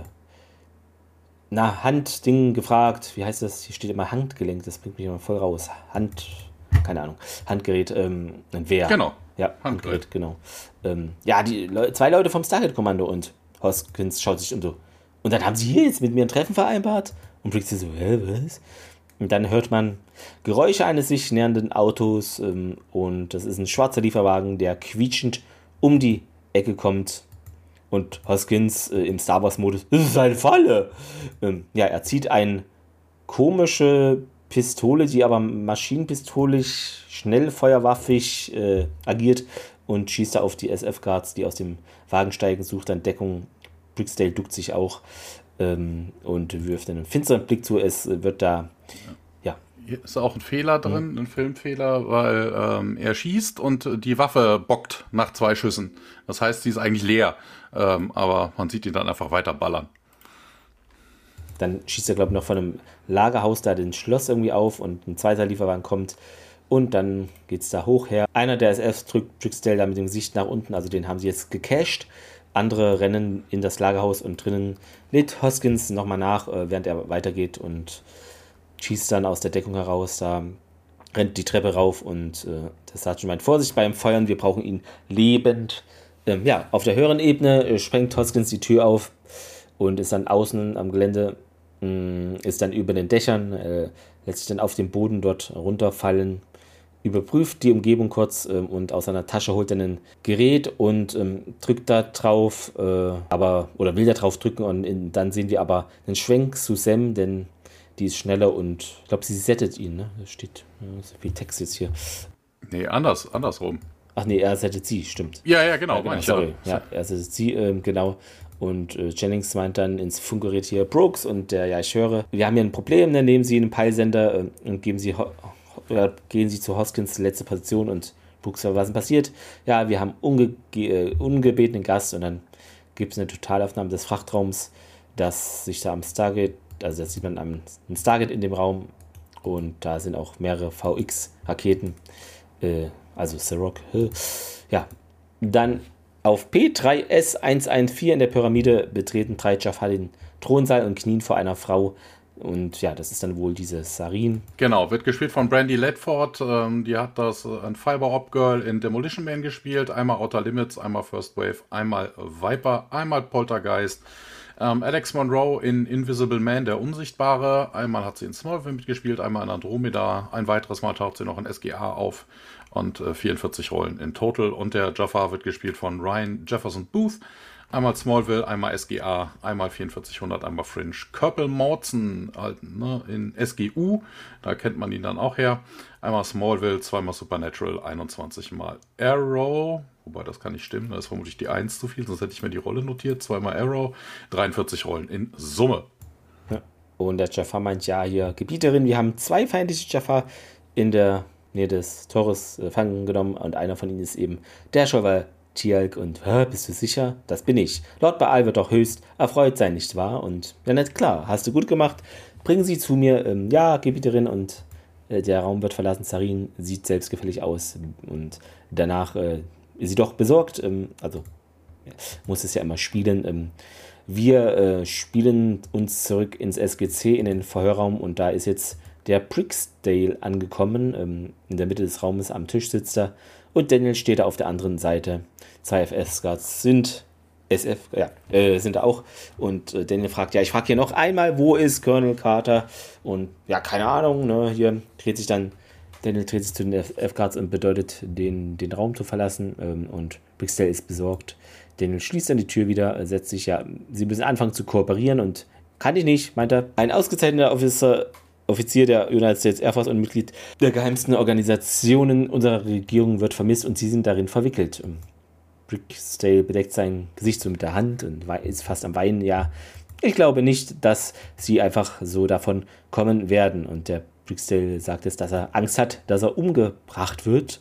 na, Handding gefragt, wie heißt das? Hier steht immer Handgelenk, das bringt mich immer voll raus. Hand, keine Ahnung, Handgerät, ähm, wer? Genau. Ja, Handgerät, genau. Ähm, ja, die Le- zwei Leute vom Stargate-Kommando und Hoskins schaut sich um so. Und dann haben sie hier jetzt mit mir ein Treffen vereinbart? Und Brickstale so, hä, was? Und dann hört man Geräusche eines sich nähernden Autos ähm, und das ist ein schwarzer Lieferwagen, der quietschend um die Ecke kommt. Und Hoskins äh, im Star Wars-Modus, das ist eine Falle! Ähm, ja, er zieht eine komische Pistole, die aber maschinenpistolisch, schnellfeuerwaffig äh, agiert und schießt da auf die S F-Guards, die aus dem Wagen steigen, sucht dann Deckung. Brickstale duckt sich auch ähm, und wirft einen finsteren Blick zu. Es wird da, ja. Hier ist auch ein Fehler drin, mhm. ein Filmfehler, weil ähm, er schießt und die Waffe bockt nach zwei Schüssen. Das heißt, sie ist eigentlich leer, ähm, aber man sieht ihn dann einfach weiter ballern. Dann schießt er, glaube ich, noch von einem Lagerhaus da den Schloss irgendwie auf und ein zweiter Lieferwagen kommt und dann geht es da hoch her. Einer der S Fs drückt Brickstale da mit dem Gesicht nach unten, also den haben sie jetzt gecached. Andere rennen in das Lagerhaus und drinnen lädt Hoskins nochmal nach, während er weitergeht und schießt dann aus der Deckung heraus, da rennt die Treppe rauf und äh, der Sergeant meint, Vorsicht beim Feuern, wir brauchen ihn lebend. Ähm, ja, auf der höheren Ebene äh, sprengt Hoskins die Tür auf und ist dann außen am Gelände, mh, ist dann über den Dächern, äh, lässt sich dann auf den Boden dort runterfallen, überprüft die Umgebung kurz ähm, und aus seiner Tasche holt er ein Gerät und ähm, drückt da drauf, äh, aber, oder will da drauf drücken und in, dann sehen wir aber einen Schwenk zu Sam, denn die ist schneller und ich glaube, sie settet ihn, ne? Da steht äh, so viel Text jetzt hier. Nee, anders, andersrum. Ach nee, er settet sie, stimmt. Ja, ja, genau, ja, genau ich, sorry. ja. Ja, er settet sie, ähm, genau. Und äh, Jennings meint dann ins Funkgerät hier, Brooks, und der, ja, ich höre, wir haben hier ein Problem, dann nehmen sie einen Peilsender äh, und geben sie, äh, gehen sie zu Hoskins letzte Position und Brooks, was ist denn passiert? Ja, wir haben unge äh, ungebetenen Gast und dann gibt es eine Totalaufnahme des Frachtraums, das sich da am Stargate, also das sieht man am ein Stargate in dem Raum und da sind auch mehrere V X-Raketen, äh, also Sirok, äh, ja, dann auf P drei S eins eins vier in der Pyramide betreten drei Jaffa den Thronsaal und knien vor einer Frau. Und ja, das ist dann wohl diese Sarin. Genau, wird gespielt von Brandy Ledford. Ähm, die hat das äh, ein Fiber-Op-Girl in Demolition Man gespielt. Einmal Outer Limits, einmal First Wave, einmal Viper, einmal Poltergeist. Ähm, Alex Monroe in Invisible Man, der Unsichtbare. Einmal hat sie in Smallville mitgespielt, einmal in Andromeda. Ein weiteres Mal taucht sie noch in S G A auf. Und äh, vierundvierzig Rollen in total. Und der Jaffa wird gespielt von Ryan Jefferson Booth. Einmal Smallville, einmal S G A, einmal vierundvierzig hundert, einmal Fringe. Kirpel Morton halt, ne, in S G U, da kennt man ihn dann auch her. Einmal Smallville, zweimal Supernatural, einundzwanzig Mal Arrow. Wobei, das kann nicht stimmen, da ist vermutlich die eins zu viel, sonst hätte ich mir die Rolle notiert. Zweimal Arrow, dreiundvierzig Rollen in Summe. Ja. Und der Jaffa meint, ja, hier Gebieterin, wir haben zwei feindliche Jaffa in der Nähe des Tores äh, fangen genommen und einer von ihnen ist eben der Schauer Tialk und, bist du sicher? Das bin ich. Lord Baal wird doch höchst erfreut sein, nicht wahr? Und, ja, nicht klar, hast du gut gemacht. Bringen Sie zu mir, ähm, ja, Gebieterin, und äh, der Raum wird verlassen. Sarin sieht selbstgefällig aus und danach äh, ist sie doch besorgt. Ähm, also, ja, muss es ja immer spielen. Ähm, wir äh, spielen uns zurück ins S G C, in den Verhörraum, und da ist jetzt der Bricksdale angekommen. Ähm, in der Mitte des Raumes am Tisch sitzt er. Und Daniel steht da auf der anderen Seite. Zwei F S-Guards sind S F, ja, äh, sind da auch. Und äh, Daniel fragt, ja, ich frage hier noch einmal, wo ist Colonel Carter? Und ja, keine Ahnung, ne, hier dreht sich dann, Daniel dreht sich zu den F F-Guards und bedeutet, den, den Raum zu verlassen. Ähm, und Bricksdale ist besorgt. Daniel schließt dann die Tür wieder, setzt sich, ja, sie müssen anfangen zu kooperieren und kann ich nicht, meint er. Ein ausgezeichneter Officer, Offizier der United States Air Force und Mitglied der geheimsten Organisationen unserer Regierung wird vermisst und sie sind darin verwickelt. Bricksdale bedeckt sein Gesicht so mit der Hand und ist fast am Weinen. Ja, ich glaube nicht, dass sie einfach so davon kommen werden. Und der Bricksdale sagt jetzt, dass er Angst hat, dass er umgebracht wird.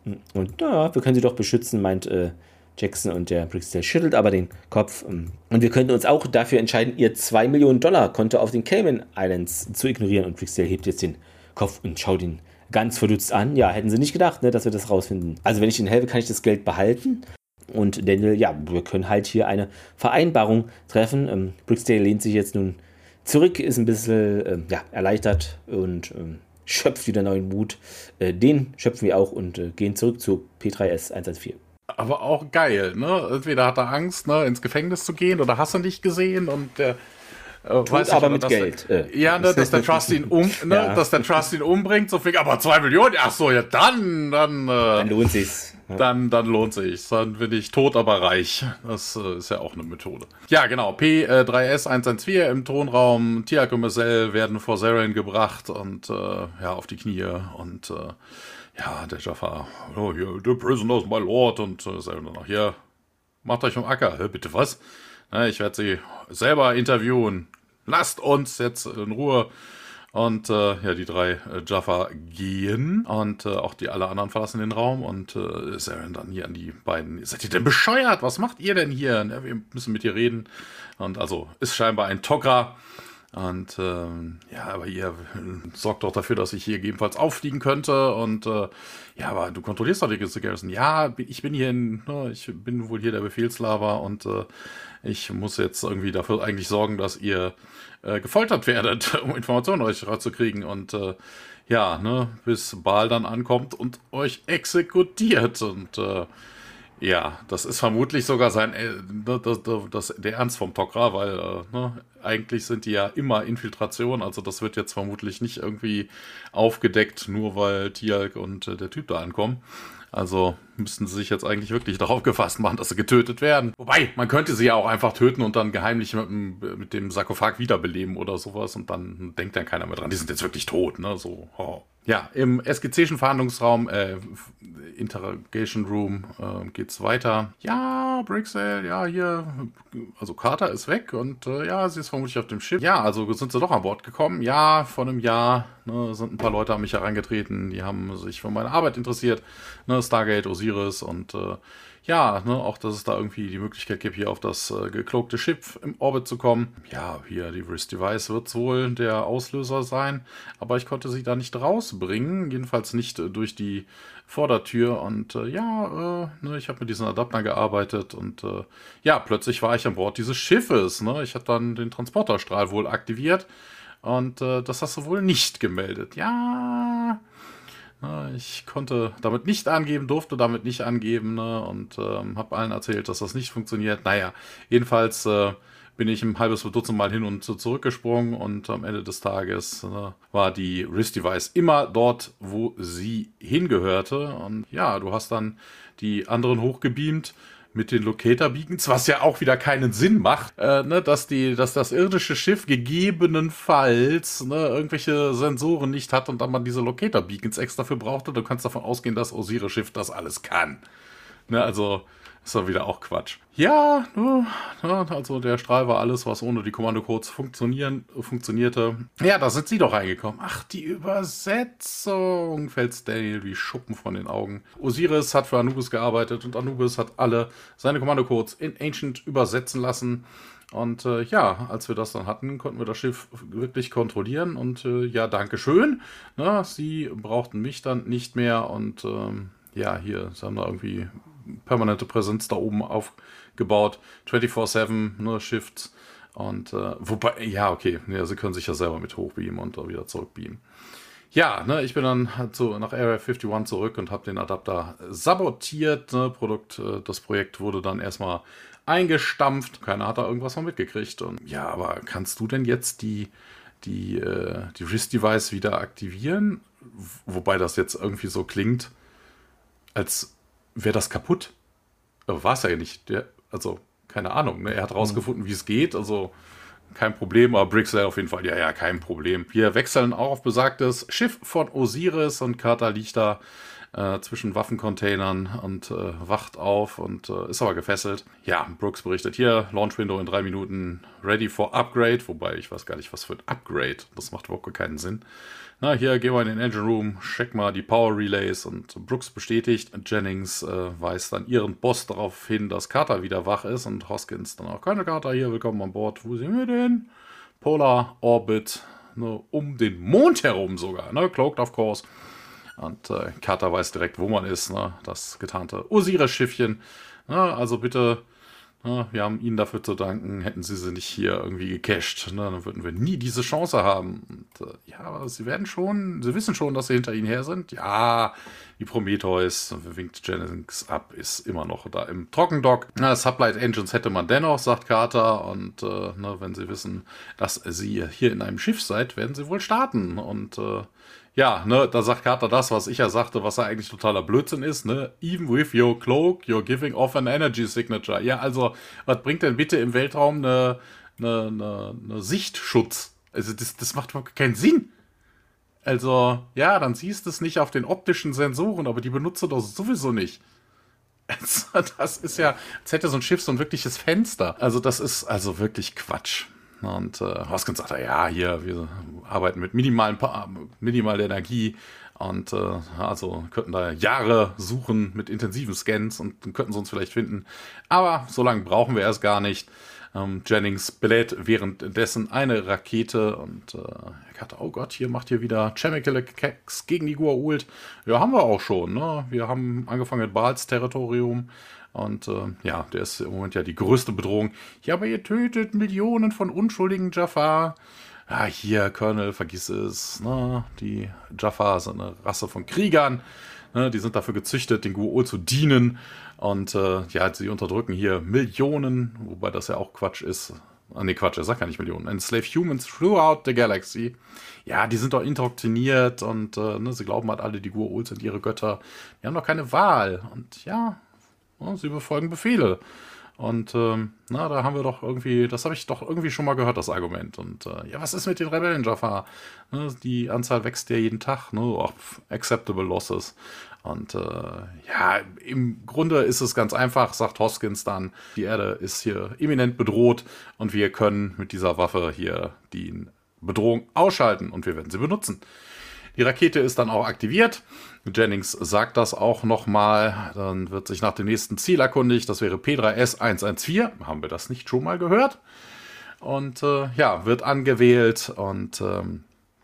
Und ja, wir können sie doch beschützen, meint äh, Jackson, und der Bricksdale schüttelt aber den Kopf. Und wir könnten uns auch dafür entscheiden, ihr zwei Millionen Dollar Konto auf den Cayman Islands zu ignorieren. Und Bricksdale hebt jetzt den Kopf und schaut ihn ganz verdutzt an. Ja, hätten sie nicht gedacht, ne, dass wir das rausfinden. Also wenn ich ihnen helfe, kann ich das Geld behalten. Und Daniel, ja, wir können halt hier eine Vereinbarung treffen. Ähm, Bricksdale lehnt sich jetzt nun zurück, ist ein bisschen ähm, ja, erleichtert und ähm, schöpft wieder neuen Mut. Äh, den schöpfen wir auch und äh, gehen zurück zu P drei S eins eins vier. Aber auch geil, ne? Entweder hat er Angst, ne, ins Gefängnis zu gehen, oder hast du nicht gesehen und der äh, weiß aber nicht, mit Geld. Der, äh. Ja, ne, dass der Trust ihn um, ne, ja. dass der Trust ihn umbringt, so viel, aber zwei Millionen, ach so, ja, dann, dann, äh, dann lohnt sich's. Ja. Dann, dann lohnt sich's. Dann bin ich tot, aber reich. Das äh, ist ja auch eine Methode. Ja, genau. P drei S eins eins vier im Thronraum. Tialk und Marcel werden vor Zarin gebracht und äh, ja, auf die Knie und äh, ja, der Jaffa, oh, hier, the prisoners, my lord, und äh, Zarin dann noch, hier, macht euch vom Acker. Hä, bitte was? Na, ich werde sie selber interviewen. Lasst uns jetzt in Ruhe. Und äh, ja, die drei äh, Jaffa gehen und äh, auch die alle anderen verlassen den Raum und äh, Zarin dann hier an die beiden, seid ihr denn bescheuert? Was macht ihr denn hier? Ja, wir müssen mit ihr reden. Und also ist scheinbar ein Tok'ra. Und ähm, ja, aber ihr sorgt doch dafür, dass ich hier gegebenenfalls auffliegen könnte. Und äh, ja, aber du kontrollierst doch die Garrison. Ja, ich bin hier in, ne, ich bin wohl hier der Befehlshaber und äh, ich muss jetzt irgendwie dafür eigentlich sorgen, dass ihr äh, gefoltert werdet, um Informationen euch rauszukriegen. Und äh, ja, ne, bis Baal dann ankommt und euch exekutiert. Und äh, ja, das ist vermutlich sogar sein, äh, das, das, das, der Ernst vom Tok'ra, weil äh, ne, eigentlich sind die ja immer Infiltration, also das wird jetzt vermutlich nicht irgendwie aufgedeckt, nur weil Tialk und äh, der Typ da ankommen. Also müssten sie sich jetzt eigentlich wirklich darauf gefasst machen, dass sie getötet werden. Wobei, man könnte sie ja auch einfach töten und dann geheimlich mit dem, mit dem Sarkophag wiederbeleben oder sowas und dann denkt dann keiner mehr dran, die sind jetzt wirklich tot, ne, so, oh. Ja, im S G C-schen Verhandlungsraum, äh, Interrogation Room, äh, geht's weiter. Ja, Brixel, ja, hier, also Carter ist weg und äh, ja, sie ist vermutlich auf dem Schiff. Ja, also sind sie doch an Bord gekommen. Ja, vor einem Jahr, ne, sind ein paar Leute an mich herangetreten, die haben sich für meine Arbeit interessiert, ne, Stargate, Osiris und äh, ja, ne, auch, dass es da irgendwie die Möglichkeit gibt, hier auf das äh, gekloakte Schiff im Orbit zu kommen. Ja, hier, die Wrist Device wird wohl der Auslöser sein, aber ich konnte sie da nicht rausbringen, jedenfalls nicht äh, durch die Vordertür und äh, ja, äh, ne, ich habe mit diesen Adaptern gearbeitet und äh, ja, plötzlich war ich an Bord dieses Schiffes, ne, ich habe dann den Transporterstrahl wohl aktiviert und äh, das hast du wohl nicht gemeldet. Ja, ich konnte damit nicht angeben, durfte damit nicht angeben, ne, und ähm, habe allen erzählt, dass das nicht funktioniert. Naja, jedenfalls äh, bin ich ein halbes Dutzend Mal hin und zurückgesprungen und am Ende des Tages äh, war die Wrist Device immer dort, wo sie hingehörte. Und ja, du hast dann die anderen hochgebeamt mit den Locator-Beacons, was ja auch wieder keinen Sinn macht, äh, ne, dass, die, dass das irdische Schiff gegebenenfalls ne, irgendwelche Sensoren nicht hat und dann man diese Locator-Beacons extra dafür brauchte. Du kannst davon ausgehen, dass Osiris-Schiff das alles kann. Ne, also ist doch wieder auch Quatsch. Ja, ne, ne, also der Strahl war alles, was ohne die Kommandocodes funktionieren, funktionierte. Ja, da sind sie doch reingekommen. Ach, die Übersetzung fällt Daniel wie Schuppen von den Augen. Osiris hat für Anubis gearbeitet und Anubis hat alle seine Kommandocodes in Ancient übersetzen lassen. Und äh, ja, als wir das dann hatten, konnten wir das Schiff wirklich kontrollieren. Und äh, ja, dankeschön. Ne, sie brauchten mich dann nicht mehr. Und ähm, ja, hier, sie haben da irgendwie permanente Präsenz da oben aufgebaut. vierundzwanzig sieben, ne, Shifts. Und äh, wobei, ja, okay, ja, sie können sich ja selber mit hochbeamen und da wieder zurückbeamen. Ja, ne, ich bin dann halt so nach Area einundfünfzig zurück und habe den Adapter sabotiert. Ne, Produkt, äh, das Projekt wurde dann erstmal eingestampft. Keiner hat da irgendwas von mitgekriegt. Und ja, aber kannst du denn jetzt die, die, äh, die Wrist Device wieder aktivieren? Wobei das jetzt irgendwie so klingt, als wäre das kaputt. Aber war es ja nicht. Der, also, keine Ahnung. Ne? Er hat rausgefunden, wie es geht. Also, kein Problem. Aber Brixel auf jeden Fall, ja, ja, kein Problem. Wir wechseln auch auf besagtes Schiff von Osiris und Carter liegt da äh, zwischen Waffencontainern und äh, wacht auf und äh, ist aber gefesselt. Ja, Brooks berichtet hier, Launch Window in drei Minuten, ready for Upgrade. Wobei, ich weiß gar nicht, was für ein Upgrade. Das macht überhaupt keinen Sinn. Na, hier gehen wir in den Engine Room, check mal die Power Relays und Brooks bestätigt. Jennings äh, weist dann ihren Boss darauf hin, dass Carter wieder wach ist und Hoskins dann auch, keine Carter hier, willkommen an Bord. Wo sind wir denn? Polar Orbit, ne, um den Mond herum sogar, ne, cloaked of course. Und äh, Carter weiß direkt, wo man ist, ne, das getarnte Osiris-Schiffchen. Ne, also bitte, ne, wir haben Ihnen dafür zu danken, hätten Sie sie nicht hier irgendwie gecached, ne, dann würden wir nie diese Chance haben. Und, äh, ja, aber Sie werden schon, Sie wissen schon, dass Sie hinter Ihnen her sind. Ja, die Prometheus, winkt Jennings ab, ist immer noch da im Trockendock. Na, Sublight Engines hätte man dennoch, sagt Carter. Und äh, ne, wenn Sie wissen, dass Sie hier in einem Schiff seid, werden Sie wohl starten. Und äh, ja, ne, da sagt Carter das, was ich ja sagte, was ja eigentlich totaler Blödsinn ist, ne? Even with your cloak, you're giving off an energy signature. Ja, also, was bringt denn bitte im Weltraum eine, eine, eine, eine Sichtschutz? Also, das, das macht überhaupt keinen Sinn. Also, ja, dann siehst du es nicht auf den optischen Sensoren, aber die benutzt du doch sowieso nicht. Also, das ist ja, als hätte so ein Schiff so ein wirkliches Fenster. Also, das ist also wirklich Quatsch. Und äh, Hoskins sagt, ja, hier, wir arbeiten mit minimalen minimaler Energie und äh, also könnten da Jahre suchen mit intensiven Scans und könnten sie uns vielleicht finden. Aber so lange brauchen wir erst gar nicht. Ähm, Jennings belädt währenddessen eine Rakete und äh, er hat, oh Gott, hier macht hier wieder Chemical Attacks gegen die Goa'uld. Ja, haben wir auch schon, ne? Wir haben angefangen mit Baals Territorium. Und äh, ja, der ist im Moment ja die größte Bedrohung. Ja, aber ihr tötet Millionen von unschuldigen Jaffa. Ja, hier, Colonel, vergiss es. Ne? Die Jaffa sind eine Rasse von Kriegern. Ne? Die sind dafür gezüchtet, den Goa'uld zu dienen. Und äh, ja, sie unterdrücken hier Millionen, wobei das ja auch Quatsch ist. Ah, nee, Quatsch, er sagt ja nicht Millionen. Enslave humans throughout the galaxy. Ja, die sind doch indoktriniert und äh, ne, sie glauben halt alle, die Goa'uld sind ihre Götter. Die haben doch keine Wahl. Und ja... Sie befolgen Befehle. Und ähm, na, da haben wir doch irgendwie, das habe ich doch irgendwie schon mal gehört, das Argument. Und äh, ja, was ist mit den Rebellen, Jaffa? Ne, die Anzahl wächst ja jeden Tag. Ne? Oh, acceptable losses. Und äh, ja, im Grunde ist es ganz einfach, sagt Hoskins dann, die Erde ist hier imminent bedroht und wir können mit dieser Waffe hier die Bedrohung ausschalten und wir werden sie benutzen. Die Rakete ist dann auch aktiviert. Jennings sagt das auch nochmal. Dann wird sich nach dem nächsten Ziel erkundigt. Das wäre P drei S eins eins vier. Haben wir das nicht schon mal gehört? Und äh, ja, wird angewählt. Und ähm,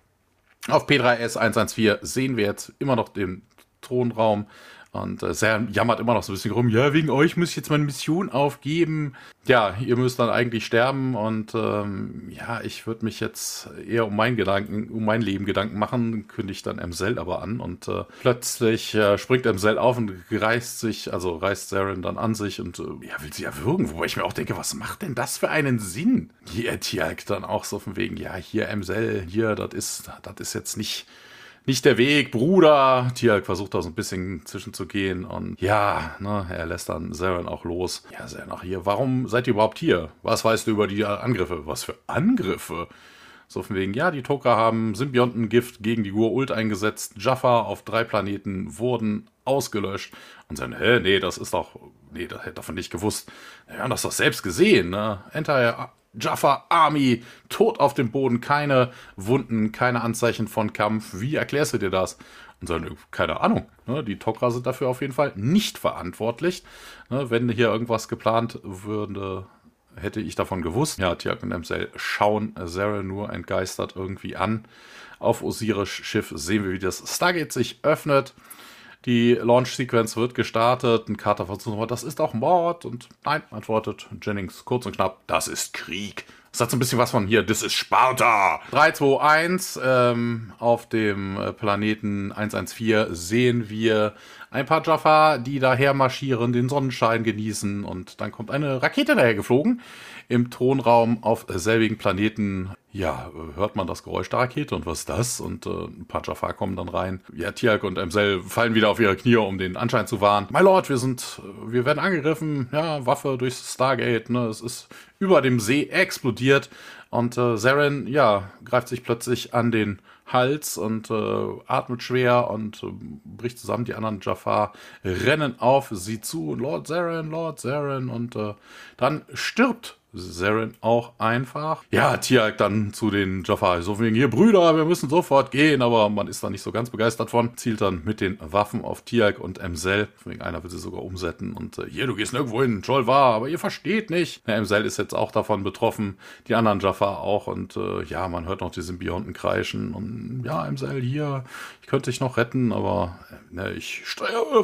auf P drei S eins eins vier sehen wir jetzt immer noch den Thronraum. Und äh, Sam jammert immer noch so ein bisschen rum. Ja, wegen euch muss ich jetzt meine Mission aufgeben. Ja, ihr müsst dann eigentlich sterben. Und ähm, ja, ich würde mich jetzt eher um mein Gedanken, um mein Leben Gedanken machen. Kündigt dann Emsel aber an. Und äh, plötzlich äh, springt Emsel auf und reißt sich, also reißt Saren dann an sich und äh, ja, will sie erwürgen. Wobei ich mir auch denke, was macht denn das für einen Sinn? Hier Tialk dann auch so von wegen, ja, hier Emsel, hier, das ist, das ist jetzt nicht... Nicht der Weg, Bruder. Tialk versucht da so ein bisschen zwischenzugehen und ja, ne, er lässt dann Saren auch los. Ja, Saren auch hier. Warum seid ihr überhaupt hier? Was weißt du über die Angriffe? Was für Angriffe? So von wegen, ja, die Tok'ra haben Symbiontengift gegen die Goa'uld eingesetzt. Jaffa auf drei Planeten wurden ausgelöscht. Und Saren, hä, nee, das ist doch, nee, das hätte ich davon nicht gewusst. Wir haben das doch selbst gesehen, ne? Entire Jaffa Army, tot auf dem Boden, keine Wunden, keine Anzeichen von Kampf. Wie erklärst du dir das? Und sagen, keine Ahnung. Ne? Die Tok'ra sind dafür auf jeden Fall nicht verantwortlich. Ne? Wenn hier irgendwas geplant würde, hätte ich davon gewusst. Ja, Tialk und Emsel schauen Saren nur entgeistert irgendwie an. Auf Osiris Schiff sehen wir, wie das Stargate sich öffnet. Die Launch-Sequence wird gestartet. Ein Carter versucht nochmal, das ist auch Mord. Und nein, antwortet Jennings kurz und knapp, das ist Krieg. Das hat so ein bisschen was von hier, das ist Sparta. drei, zwei, eins, ähm, auf dem Planeten eins eins vier sehen wir ein paar Jaffa, die daher marschieren, den Sonnenschein genießen. Und dann kommt eine Rakete daher geflogen. Im Thronraum auf selbigen Planeten, ja, hört man das Geräusch der Rakete und was ist das? Und äh, ein paar Jaffa kommen dann rein. Ja, Tialk und Emsel fallen wieder auf ihre Knie, um den Anschein zu wahren. My Lord, wir sind, wir werden angegriffen. Ja, Waffe durchs Stargate, ne, es ist über dem See explodiert. Und äh, Saren, ja, greift sich plötzlich an den Hals und äh, atmet schwer und äh, bricht zusammen. Die anderen Jaffa rennen auf sie zu. Lord Saren, Lord Saren. Und äh, dann stirbt Saren auch einfach. Ja, Tialk dann zu den Jaffa. So wegen, hier Brüder, wir müssen sofort gehen. Aber man ist da nicht so ganz begeistert von. Zielt dann mit den Waffen auf Tialk und Emsel. Wegen einer will sie sogar umsetzen. Und äh, hier, du gehst nirgendwo hin. Troll war, aber ihr versteht nicht. Ja, Emsel ist jetzt auch davon betroffen. Die anderen Jaffa auch. Und äh, ja, man hört noch die Symbionten kreischen. Und ja, Emsel, hier, ich könnte dich noch retten, aber äh, ne, ich sterbe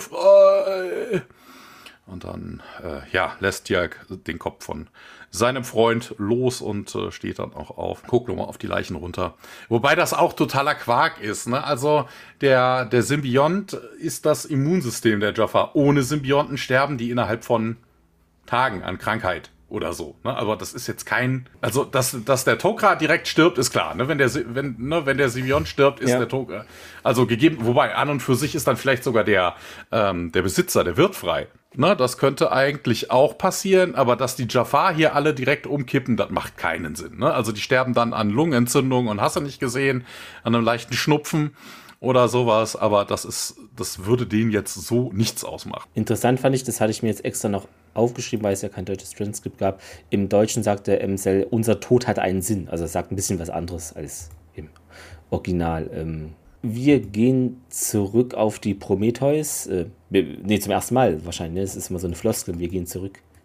frei. Und dann, äh, ja, lässt Tialk den Kopf von seinem Freund los und äh, steht dann auch auf, guckt nochmal auf die Leichen runter. Wobei das auch totaler Quark ist, ne? Also der, der Symbiont ist das Immunsystem der Jaffa. Ohne Symbionten sterben die innerhalb von Tagen an Krankheit oder so, ne? Aber das ist jetzt kein, also dass, dass der Tok'ra direkt stirbt, ist klar, ne? Wenn der, wenn, ne, wenn der Symbiont stirbt, ist ja der Tok'ra, also gegeben, wobei an und für sich ist dann vielleicht sogar der, ähm, der Besitzer, der wird frei. Ne, das könnte eigentlich auch passieren, aber dass die Jaffa hier alle direkt umkippen, das macht keinen Sinn. Ne? Also die sterben dann an Lungenentzündung und hast du nicht gesehen, an einem leichten Schnupfen oder sowas, aber das ist, das würde denen jetzt so nichts ausmachen. Interessant fand ich, das hatte ich mir jetzt extra noch aufgeschrieben, weil es ja kein deutsches Transkript gab. Im Deutschen sagte Emsel, unser Tod hat einen Sinn. Also es sagt ein bisschen was anderes als im Original. Ähm, wir gehen zurück auf die Prometheus. Äh, nee, zum ersten Mal wahrscheinlich. Ne? Das ist immer so eine Floskel. Wir gehen zurück. Ich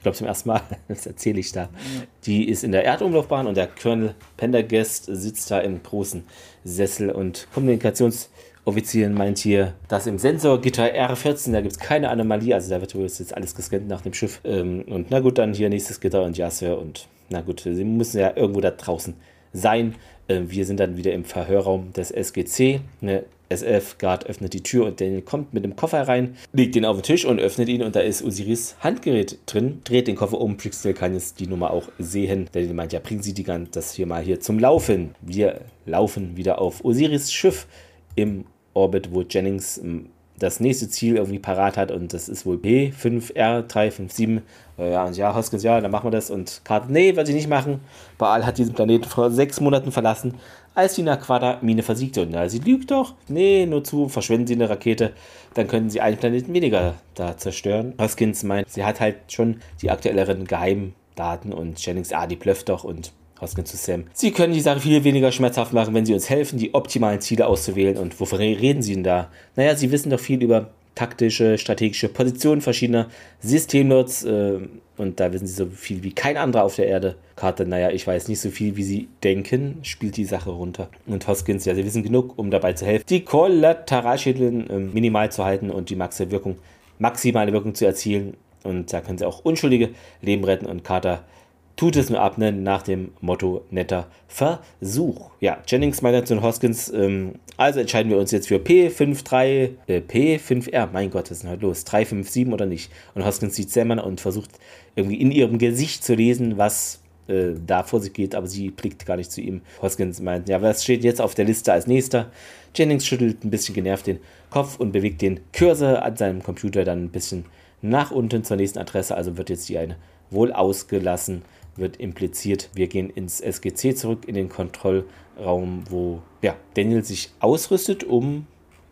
glaube zum ersten Mal, das erzähle ich da. Ja. Die ist in der Erdumlaufbahn und der Colonel Pendergast sitzt da im großen Sessel und Kommunikationsoffizier meint hier, dass im Sensorgitter R vierzehn, da gibt es keine Anomalie, also da wird wohl jetzt alles gescannt nach dem Schiff. Und na gut, dann hier nächstes Gitter und ja, Sir, und na gut, sie müssen ja irgendwo da draußen sein. Wir sind dann wieder im Verhörraum des S G C. Eine S F Guard öffnet die Tür und Daniel kommt mit dem Koffer rein, legt ihn auf den Tisch und öffnet ihn und da ist Osiris Handgerät drin, dreht den Koffer um. Brixel kann jetzt die Nummer auch sehen. Daniel meint, ja, bringen Sie die ganze, das hier mal hier zum Laufen. Wir laufen wieder auf Osiris Schiff im Orbit, wo Jennings das nächste Ziel irgendwie parat hat und das ist wohl P fünf R drei fünf sieben. Ja, und ja, Hoskins, ja, dann machen wir das und Carter, nee, werde ich nicht machen. Baal hat diesen Planeten vor sechs Monaten verlassen, als die Naquadah-Mine versiegte. Und na, sie lügt doch. Nee, nur zu, verschwenden sie eine Rakete, dann können sie einen Planeten weniger da zerstören. Hoskins meint, sie hat halt schon die aktuelleren Geheimdaten und Jennings, ah, die blöfft doch und Hoskins zu Sam. Sie können die Sache viel weniger schmerzhaft machen, wenn sie uns helfen, die optimalen Ziele auszuwählen. Und wovon reden sie denn da? Naja, sie wissen doch viel über taktische, strategische Positionen verschiedener Systemlords äh, und da wissen sie so viel wie kein anderer auf der Erde. Carter, naja, ich weiß nicht so viel, wie sie denken, spielt die Sache runter. Und Hoskins, ja, sie wissen genug, um dabei zu helfen, die Kollateralschäden äh, minimal zu halten und die maximale Wirkung, maximale Wirkung zu erzielen. Und da können sie auch unschuldige Leben retten. Und Carter tut es nur ab, ne, nach dem Motto netter Versuch. Ja, Jennings meint zu Hoskins, ähm, also entscheiden wir uns jetzt für P fünf drei, äh, P fünf R, mein Gott, was ist denn heute los? drei fünf sieben oder nicht? Und Hoskins sieht Sam an und versucht irgendwie in ihrem Gesicht zu lesen, was äh, da vor sich geht, aber sie blickt gar nicht zu ihm. Hoskins meint, ja, was steht jetzt auf der Liste als nächster? Jennings schüttelt ein bisschen genervt den Kopf und bewegt den Cursor an seinem Computer dann ein bisschen nach unten zur nächsten Adresse, also wird jetzt die eine wohl ausgelassen, wird impliziert. Wir gehen ins S G C zurück, in den Kontrollraum, wo ja, Daniel sich ausrüstet, um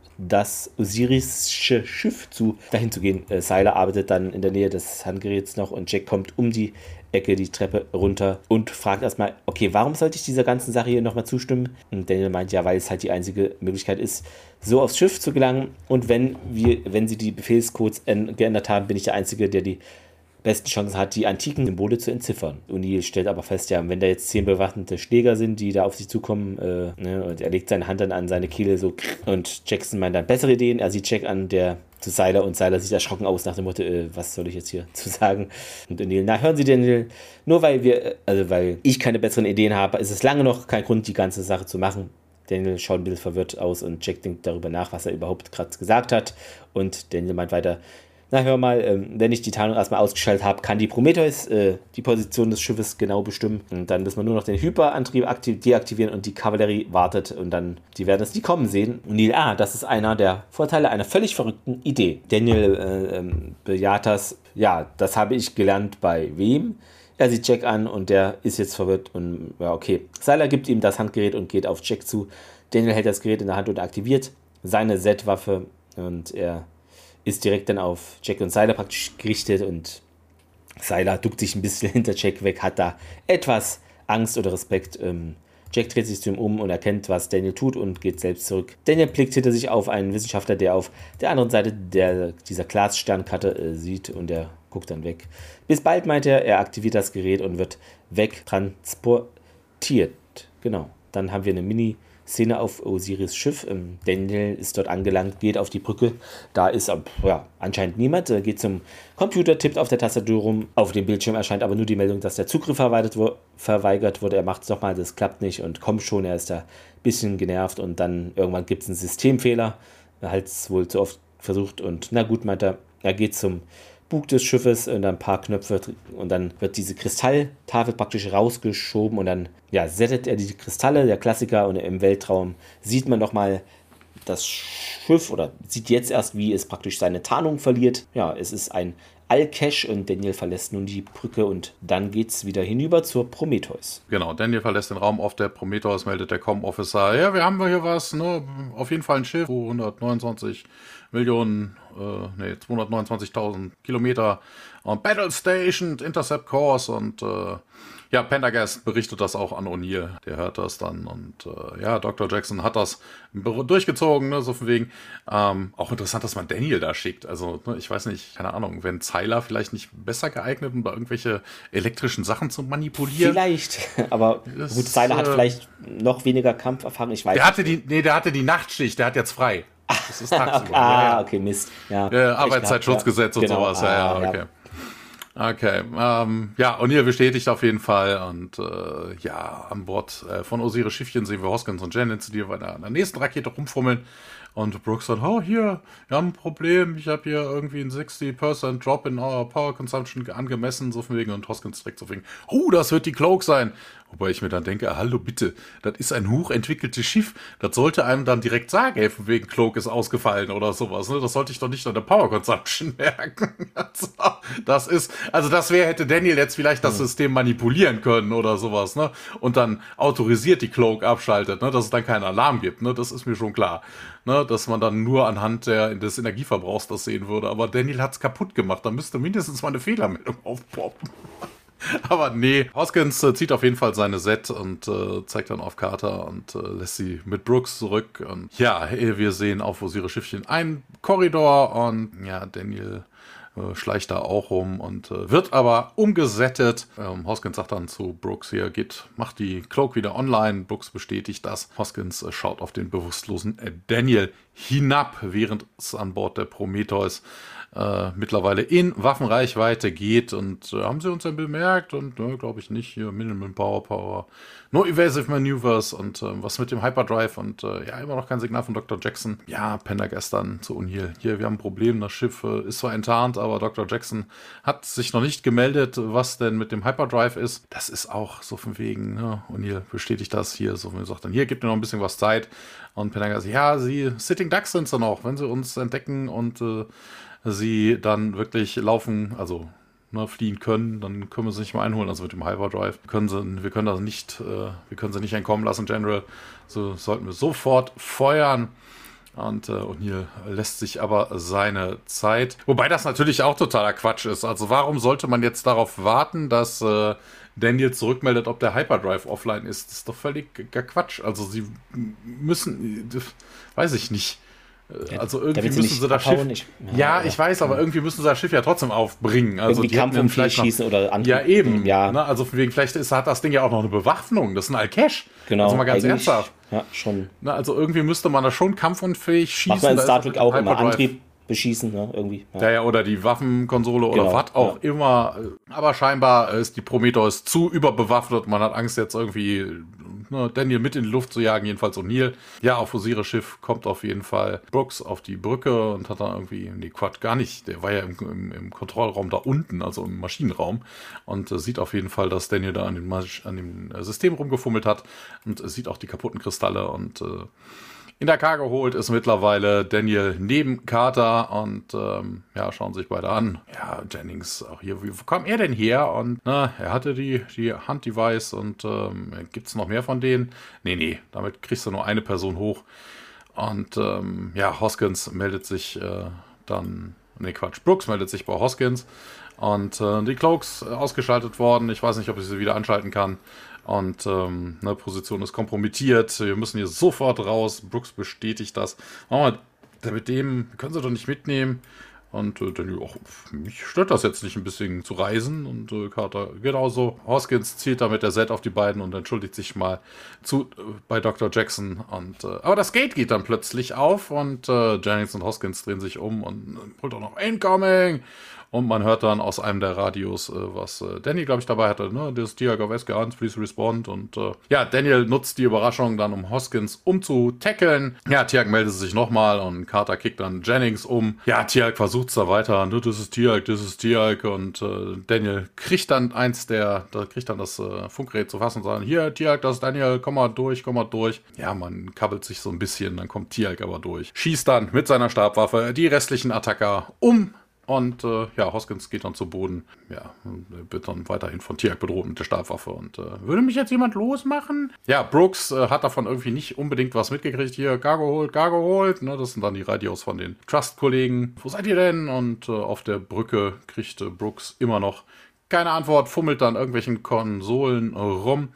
das Osirische Schiff zu, dahin zu gehen. Äh, Sylar arbeitet dann in der Nähe des Handgeräts noch und Jack kommt um die Ecke die Treppe runter und fragt erstmal, okay, warum sollte ich dieser ganzen Sache hier nochmal zustimmen? Und Daniel meint, ja, weil es halt die einzige Möglichkeit ist, so aufs Schiff zu gelangen und wenn wir, wenn sie die Befehlscodes geändert haben, bin ich der Einzige, der die besten Chancen hat, die antiken Symbole zu entziffern. O'Neill stellt aber fest, ja, wenn da jetzt zehn bewaffnete Schläger sind, die da auf sich zukommen, äh, ne, und er legt seine Hand dann an seine Kehle so, und Jackson meint dann bessere Ideen, er sieht Jack an, der zu Sylar, und Sylar sieht erschrocken aus nach dem Motto, äh, was soll ich jetzt hier zu sagen? Und O'Neill, na, hören Sie Daniel, nur weil wir, also weil ich keine besseren Ideen habe, ist es lange noch kein Grund, die ganze Sache zu machen. Daniel schaut ein bisschen verwirrt aus und Jack denkt darüber nach, was er überhaupt gerade gesagt hat, und Daniel meint weiter, na, hör mal, ähm, wenn ich die Tarnung erstmal ausgeschaltet habe, kann die Prometheus äh, die Position des Schiffes genau bestimmen. Und dann müssen wir nur noch den Hyperantrieb aktiv- deaktivieren und die Kavallerie wartet und dann, die werden es nie kommen sehen. Und Neil, ah, das ist einer der Vorteile einer völlig verrückten Idee. Daniel äh, ähm, bejaht das, ja, das habe ich gelernt bei wem? Er sieht Jack an und der ist jetzt verwirrt und ja, okay. Sylar gibt ihm das Handgerät und geht auf Jack zu. Daniel hält das Gerät in der Hand und aktiviert seine Z-Waffe und er ist direkt dann auf Jack und Sylar praktisch gerichtet und Sylar duckt sich ein bisschen hinter Jack weg, hat da etwas Angst oder Respekt. Ähm, Jack dreht sich zu ihm um und erkennt, was Daniel tut und geht selbst zurück. Daniel blickt hinter sich auf einen Wissenschaftler, der auf der anderen Seite der, dieser Glassternkarte äh, sieht und er guckt dann weg. Bis bald, meint er, er aktiviert das Gerät und wird wegtransportiert. Genau, dann haben wir eine Mini- Szene auf Osiris Schiff. Ähm, Daniel ist dort angelangt, geht auf die Brücke. Da ist ja, anscheinend niemand. Er geht zum Computer, tippt auf der Tastatur rum. Auf dem Bildschirm erscheint aber nur die Meldung, dass der Zugriff verweigert, wo, verweigert wurde. Er macht es nochmal, das klappt nicht und kommt schon. Er ist da ein bisschen genervt und dann irgendwann gibt es einen Systemfehler. Er hat es wohl zu oft versucht und na gut, meint er, er geht zum Bug des Schiffes und dann ein paar Knöpfe und dann wird diese Kristalltafel praktisch rausgeschoben und dann ja, settet er die Kristalle, der Klassiker, und im Weltraum sieht man nochmal das Schiff oder sieht jetzt erst, wie es praktisch seine Tarnung verliert. Ja, es ist ein All-Cache und Daniel verlässt nun die Brücke und dann geht's wieder hinüber zur Prometheus. Genau, Daniel verlässt den Raum. Auf der Prometheus meldet der Com-Officer, ja, wir haben hier was, ne? Auf jeden Fall ein Schiff, hundertneunundzwanzig Millionen, äh, nee, zweihundertneunundzwanzigtausend Kilometer on Battle Station, Intercept Course und äh, Ja, Pendergast berichtet das auch an O'Neill. Der hört das dann und äh, ja, Doktor Jackson hat das durchgezogen, ne, so von wegen. Ähm, auch interessant, dass man Daniel da schickt. Also, ne, ich weiß nicht, keine Ahnung, wenn Zyler vielleicht nicht besser geeignet, um da irgendwelche elektrischen Sachen zu manipulieren. Vielleicht, aber das, gut, Zyler äh, hat vielleicht noch weniger Kampferfahrung, ich weiß der hatte die, nee, der hatte die Nachtschicht, der hat jetzt frei. Das ist tagsüber. ah, ja, ja. okay, Mist. Ja, ja, Arbeitszeitschutzgesetz ja. und genau. sowas, ja, ja, okay. Ja. Okay, ähm, ja, O'Neill bestätigt auf jeden Fall und äh, ja, an Bord äh, von Osiris Schiffchen sehen wir Hoskins und Jennings, die bei der, der nächsten Rakete rumfummeln und Brooks sagt, oh hier, wir haben ein Problem, ich habe hier irgendwie einen sechzig Prozent Drop in our Power Consumption angemessen, so von wegen, und Hoskins direkt so von wegen, oh, das wird die Cloak sein. Wobei ich mir dann denke, hallo bitte, das ist ein hochentwickeltes Schiff, das sollte einem dann direkt sagen, ey, von wegen Cloak ist ausgefallen oder sowas, ne? Das sollte ich doch nicht an der Power Consumption merken. Also, das ist, also das wäre, hätte Daniel jetzt vielleicht das System manipulieren können oder sowas, ne? Und dann autorisiert die Cloak abschaltet, ne? Dass es dann keinen Alarm gibt, ne? Das ist mir schon klar, ne? Dass man dann nur anhand der, des Energieverbrauchs das sehen würde. Aber Daniel hat's kaputt gemacht, da müsste mindestens mal eine Fehlermeldung aufpoppen. Aber nee, Hoskins äh, zieht auf jeden Fall seine Set und äh, zeigt dann auf Carter und äh, lässt sie mit Brooks zurück. Und ja, wir sehen auf Osiris Schiffchen einen Korridor und ja, Daniel äh, schleicht da auch rum und äh, wird aber umgesettet. Ähm, Hoskins sagt dann zu Brooks hier, geht, macht die Cloak wieder online. Brooks bestätigt das. Hoskins äh, schaut auf den bewusstlosen äh, Daniel hinab, während es an Bord der Prometheus Äh, mittlerweile in Waffenreichweite geht und äh, haben sie uns denn bemerkt und ne, glaube ich nicht, hier Minimum Power Power, no evasive maneuvers und äh, was mit dem Hyperdrive und äh, ja, immer noch kein Signal von Doktor Jackson. Ja, Pendergast dann zu O'Neill, hier, wir haben ein Problem, das Schiff äh, ist zwar enttarnt, aber Doktor Jackson hat sich noch nicht gemeldet, was denn mit dem Hyperdrive ist. Das ist auch so von wegen, ne, O'Neill bestätigt das hier, so von wegen, sagt dann, hier, gibt mir noch ein bisschen was Zeit und Pendergast, ja, sie, Sitting Ducks sind sie noch, wenn sie uns entdecken und äh, sie dann wirklich laufen, also ne, fliehen können, dann können wir sie nicht mehr einholen, also mit dem Hyperdrive. Können sie, wir können das nicht, äh, wir können sie nicht entkommen lassen, General. So sollten wir sofort feuern. Und äh, O'Neill lässt sich aber seine Zeit. Wobei das natürlich auch totaler Quatsch ist. Also warum sollte man jetzt darauf warten, dass äh, Daniel zurückmeldet, ob der Hyperdrive offline ist? Das ist doch völlig gar Quatsch. Also sie müssen, weiß ich nicht. Also irgendwie müssen sie, sie das Schiff... Nicht, ja, ja, ich weiß, aber irgendwie müssen sie das Schiff ja trotzdem aufbringen. Also irgendwie Kampfunfähig schießen oder andere. Ja, eben. Ja. Ne? Also wegen, vielleicht ist, hat das Ding ja auch noch eine Bewaffnung. Das ist ein Al-Cash. Genau. Also mal ganz ernsthaft. Ja, schon. Ne? Also irgendwie müsste man da schon kampfunfähig schießen. Macht man in Star Trek auch immer Antrieb beschießen, ne? Irgendwie. Ja. ja, ja, oder die Waffenkonsole oder genau, was auch ja. immer. Aber scheinbar ist die Prometheus zu überbewaffnet. Man hat Angst, jetzt irgendwie ne, Daniel mit in die Luft zu jagen, jedenfalls O'Neill. Ja, auf Osiris Schiff kommt auf jeden Fall Brooks auf die Brücke und hat dann irgendwie, nee, Quatsch, gar nicht. Der war ja im, im, im Kontrollraum da unten, also im Maschinenraum. Und äh, sieht auf jeden Fall, dass Daniel da an dem, an dem System rumgefummelt hat und äh, sieht auch die kaputten Kristalle und äh, in der Cargo holt ist mittlerweile Daniel neben Carter und ähm, ja, schauen sich beide an. Ja, Jennings auch hier, wie, wo kam er denn her? Und na, er hatte die, die Hand-Device und ähm, gibt es noch mehr von denen? Nee, nee, damit kriegst du nur eine Person hoch. Und ähm, ja, Hoskins meldet sich äh, dann, nee Quatsch, Brooks meldet sich bei Hoskins und äh, die Cloaks ausgeschaltet worden. Ich weiß nicht, ob ich sie wieder anschalten kann. Und ähm, eine Position ist kompromittiert. Wir müssen hier sofort raus. Brooks bestätigt das. Machen wir mit dem, können Sie doch nicht mitnehmen. Und äh, dann, auch, mich stört das jetzt nicht ein bisschen zu reisen. Und äh, Carter genauso. Hoskins zielt da mit der Set auf die beiden und entschuldigt sich mal zu, äh, bei Doktor Jackson. Und, äh, aber das Gate geht dann plötzlich auf und äh, Jennings und Hoskins drehen sich um und äh, holt auch noch Incoming. Und man hört dann aus einem der Radios, äh, was äh, Danny, glaube ich, dabei hatte, ne? Das Tiag of Escans, please respond. Und äh, ja, Daniel nutzt die Überraschung dann, um Hoskins umzutackeln. Ja, Tiag meldet sich nochmal und Carter kickt dann Jennings um. Ja, Tiag versucht es da weiter. Ne, das ist Tiag, das ist Tiag. Und äh, Daniel kriegt dann eins der, da kriegt dann das äh, Funkgerät zu fassen und sagt, hier, Tiag, das ist Daniel, komm mal durch, komm mal durch. Ja, man kabbelt sich so ein bisschen, dann kommt Tiag aber durch. Schießt dann mit seiner Stabwaffe die restlichen Attacker um. Und äh, ja, Hoskins geht dann zu Boden. Ja, wird dann weiterhin von Tiag bedroht mit der Stabwaffe. Und äh, würde mich jetzt jemand losmachen? Ja, Brooks äh, hat davon irgendwie nicht unbedingt was mitgekriegt. Hier, Cargo holt, Cargo holt. Ne, das sind dann die Radios von den Trust-Kollegen. Wo seid ihr denn? Und äh, auf der Brücke kriegt äh, Brooks immer noch keine Antwort, fummelt dann irgendwelchen Konsolen rum.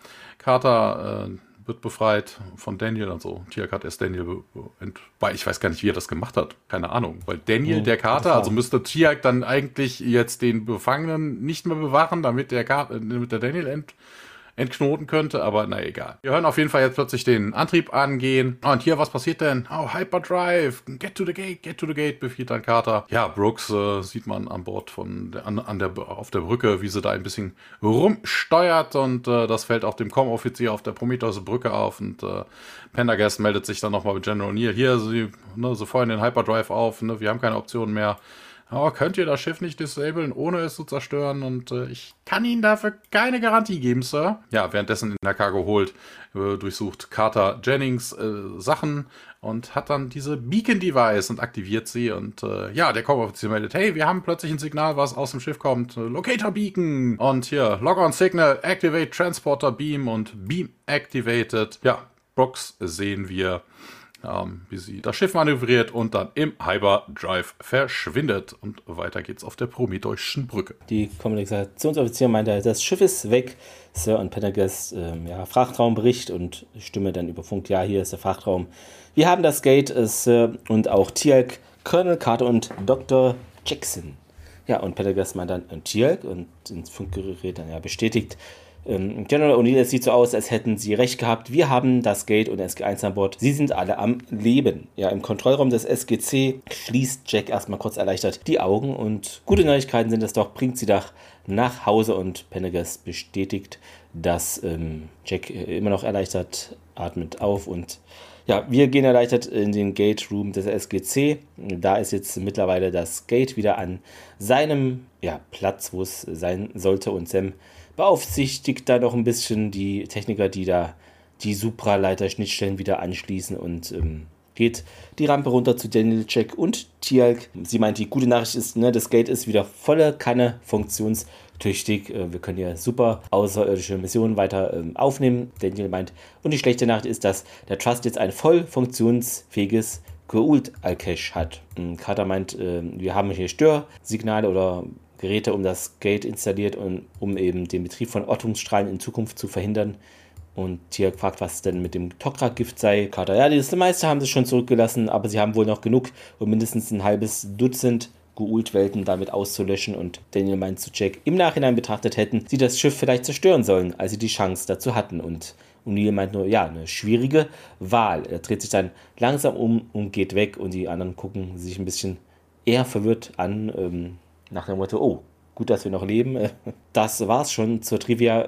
Carter äh, wird befreit von Daniel und so. Tiak hat erst Daniel, weil ich weiß gar nicht, wie er das gemacht hat. Keine Ahnung. Weil Daniel, der Carter, also müsste Tiak dann eigentlich jetzt den Gefangenen nicht mehr bewachen, damit der, Carter, damit der Daniel ent, entknoten könnte, aber na egal. Wir hören auf jeden Fall jetzt plötzlich den Antrieb angehen. Und hier, was passiert denn? Oh, Hyperdrive, get to the gate, get to the gate, befiehlt dann Carter. Ja, Brooks äh, sieht man an Bord von, an, an der, auf der Brücke, wie sie da ein bisschen rumsteuert und äh, das fällt auch dem Com-Offizier auf der Prometheus-Brücke auf und äh, Pendergast meldet sich dann nochmal mit General O'Neill. Hier, sie, ne, sie feuern den Hyperdrive auf, ne, wir haben keine Optionen mehr. Aber könnt ihr das Schiff nicht disablen, ohne es zu zerstören? Und äh, ich kann Ihnen dafür keine Garantie geben, Sir. Ja, währenddessen in der Cargo holt, äh, durchsucht Carter Jennings äh, Sachen und hat dann diese Beacon-Device und aktiviert sie. Und äh, ja, der Com-Offizier meldet, hey, wir haben plötzlich ein Signal, was aus dem Schiff kommt. Locator Beacon. Und hier, Log-on Signal, Activate Transporter Beam und Beam Activated. Ja, Brooks sehen wir, Ähm, wie sie das Schiff manövriert und dann im Hyperdrive verschwindet. Und weiter geht's auf der Prometheus'schen Brücke. Die Kommunikationsoffizier meinte, das Schiff ist weg. Sir und Pendergast, ähm, ja, Frachtraumbericht und Stimme dann über Funk, ja, hier ist der Frachtraum. Wir haben das Gate, äh, Sir, und auch Tialk, Colonel Carter und Doktor Jackson. Ja, und Pendergast meint dann äh, Tialk und ins Funkgerät dann ja bestätigt, General O'Neill, es sieht so aus, als hätten sie recht gehabt. Wir haben das Gate und S G eins an Bord. Sie sind alle am Leben. Ja, im Kontrollraum des S G C schließt Jack erstmal kurz erleichtert die Augen. Und gute Neuigkeiten sind es doch, bringt sie doch nach Hause. Und Pendergast bestätigt, dass ähm, Jack äh, immer noch erleichtert atmet auf. Und ja, wir gehen erleichtert in den Gate Room des S G C. Da ist jetzt mittlerweile das Gate wieder an seinem ja, Platz, wo es sein sollte. Und Sam beaufsichtigt da noch ein bisschen die Techniker, die da die Supraleiter-Schnittstellen wieder anschließen und ähm, geht die Rampe runter zu Daniel, Jack und Tialk. Sie meint, die gute Nachricht ist, ne, das Gate ist wieder volle Kanne funktionstüchtig. Äh, wir können hier super außerirdische Missionen weiter ähm, aufnehmen. Daniel meint, und die schlechte Nachricht ist, dass der Trust jetzt ein voll funktionsfähiges Goa'uld-Alcache hat. Und Carter meint, äh, wir haben hier Störsignale oder Geräte um das Gate installiert, und, um eben den Betrieb von Ortungsstrahlen in Zukunft zu verhindern. Und Tialk fragt, was denn mit dem Tok'ra-Gift sei. Carter, ja, das meiste haben sie schon zurückgelassen, aber sie haben wohl noch genug, um mindestens ein halbes Dutzend Goa'uld-Welten damit auszulöschen. Und Daniel meint zu Jack, im Nachhinein betrachtet hätten sie das Schiff vielleicht zerstören sollen, als sie die Chance dazu hatten. Und O'Neill meint nur, ja, eine schwierige Wahl. Er dreht sich dann langsam um und geht weg, und die anderen gucken sich ein bisschen eher verwirrt an, ähm, nach dem Motto, oh, gut, dass wir noch leben. Das war's schon zur Trivia.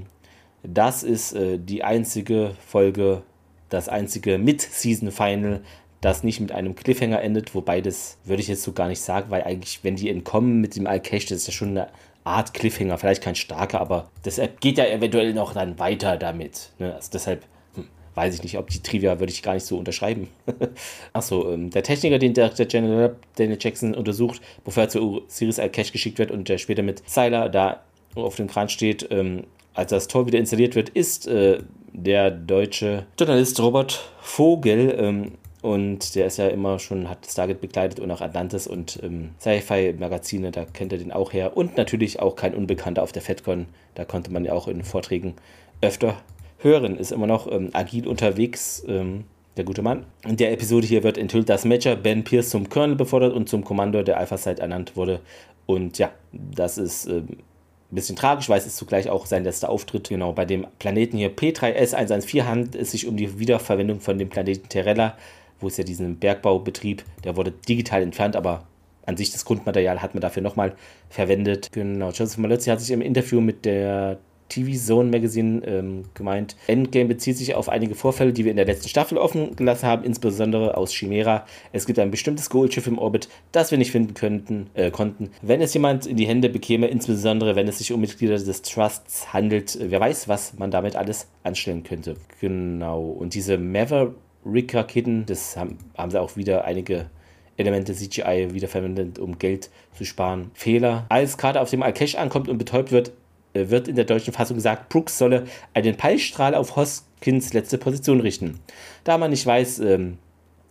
Das ist die einzige Folge, das einzige Mid-Season-Final, das nicht mit einem Cliffhanger endet. Wobei, das würde ich jetzt so gar nicht sagen, weil eigentlich, wenn die entkommen mit dem Alcache, das ist ja schon eine Art Cliffhanger. Vielleicht kein starker, aber deshalb geht ja eventuell noch dann weiter damit. Also deshalb weiß ich nicht, ob die Trivia würde ich gar nicht so unterschreiben. Achso, ähm, der Techniker, den der, der General Daniel Jackson untersucht, bevor er zu Osiris Alcache geschickt wird und der später mit Sylar da auf dem Kran steht, ähm, als das Tor wieder installiert wird, ist äh, der deutsche Journalist Robert Vogel. Ähm, und der ist ja immer schon, hat Stargate begleitet und auch Atlantis und ähm, Sci-Fi-Magazine, da kennt er den auch her. Und natürlich auch kein Unbekannter auf der FedCon, da konnte man ja auch in Vorträgen öfter hören, ist immer noch ähm, agil unterwegs, ähm, der gute Mann. In der Episode hier wird enthüllt, dass Major Ben Pierce zum Colonel befördert und zum Kommandeur der Alpha-Site ernannt wurde. Und ja, das ist ähm, ein bisschen tragisch, weil es ist zugleich auch sein letzter Auftritt. Genau, bei dem Planeten hier P drei S eins eins vier handelt es sich um die Wiederverwendung von dem Planeten Terrella, wo es ja diesen Bergbaubetrieb, der wurde digital entfernt, aber an sich das Grundmaterial hat man dafür nochmal verwendet. Genau, Joseph Malozzi hat sich im Interview mit der T V Zone Magazine ähm, gemeint, Endgame bezieht sich auf einige Vorfälle, die wir in der letzten Staffel offen gelassen haben, insbesondere aus Chimera. Es gibt ein bestimmtes Goa'uld-Schiff im Orbit, das wir nicht finden könnten, äh, konnten. Wenn es jemand in die Hände bekäme, insbesondere wenn es sich um Mitglieder des Trusts handelt, äh, wer weiß, was man damit alles anstellen könnte. Genau, und diese Maverick-Raketen, das haben, haben sie auch wieder einige Elemente C G I wiederverwendet, um Geld zu sparen. Fehler. Als Carter auf dem Alcache ankommt und betäubt wird, wird in der deutschen Fassung gesagt, Brooks solle einen Peilstrahl auf Hoskins letzte Position richten. Da man nicht weiß, ähm,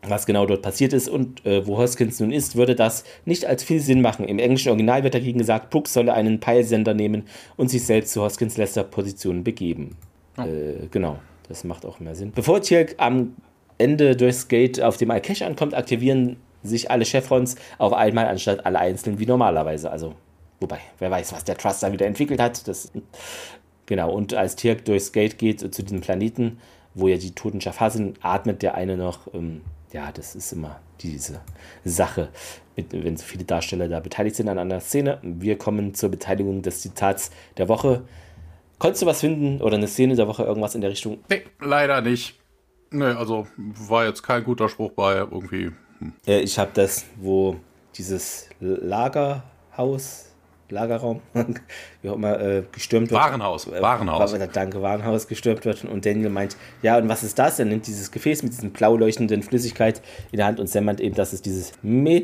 was genau dort passiert ist und äh, wo Hoskins nun ist, würde das nicht als viel Sinn machen. Im englischen Original wird dagegen gesagt, Brooks solle einen Peilsender nehmen und sich selbst zu Hoskins letzter Position begeben. Oh. Äh, genau, das macht auch mehr Sinn. Bevor Teal'c am Ende durchs Gate auf dem Alkesh ankommt, aktivieren sich alle Chevrons auf einmal, anstatt alle einzeln wie normalerweise. Also, wobei, wer weiß, was der Trust da wieder entwickelt hat. Das, genau, und als Teal'c durchs Gate geht zu diesem Planeten, wo ja die toten Jafar sind, atmet der eine noch... Ähm, Ja, das ist immer diese Sache, mit, wenn so viele Darsteller da beteiligt sind an einer Szene. Wir kommen zur Beteiligung des Zitats der Woche. Konntest du was finden oder eine Szene der Woche, irgendwas in der Richtung? Nee, leider nicht. Nee, also war jetzt kein guter Spruch bei irgendwie. Hm. Äh, ich habe das, wo dieses Lagerhaus... Lagerraum, wie auch immer, äh, gestürmt wird. Warenhaus, Warenhaus. Äh, danke, Warenhaus gestürmt wird. Und Daniel meint, ja, und was ist das? Er nimmt dieses Gefäß mit diesem blau leuchtenden Flüssigkeit in der Hand und Sam meint eben, das ist dieses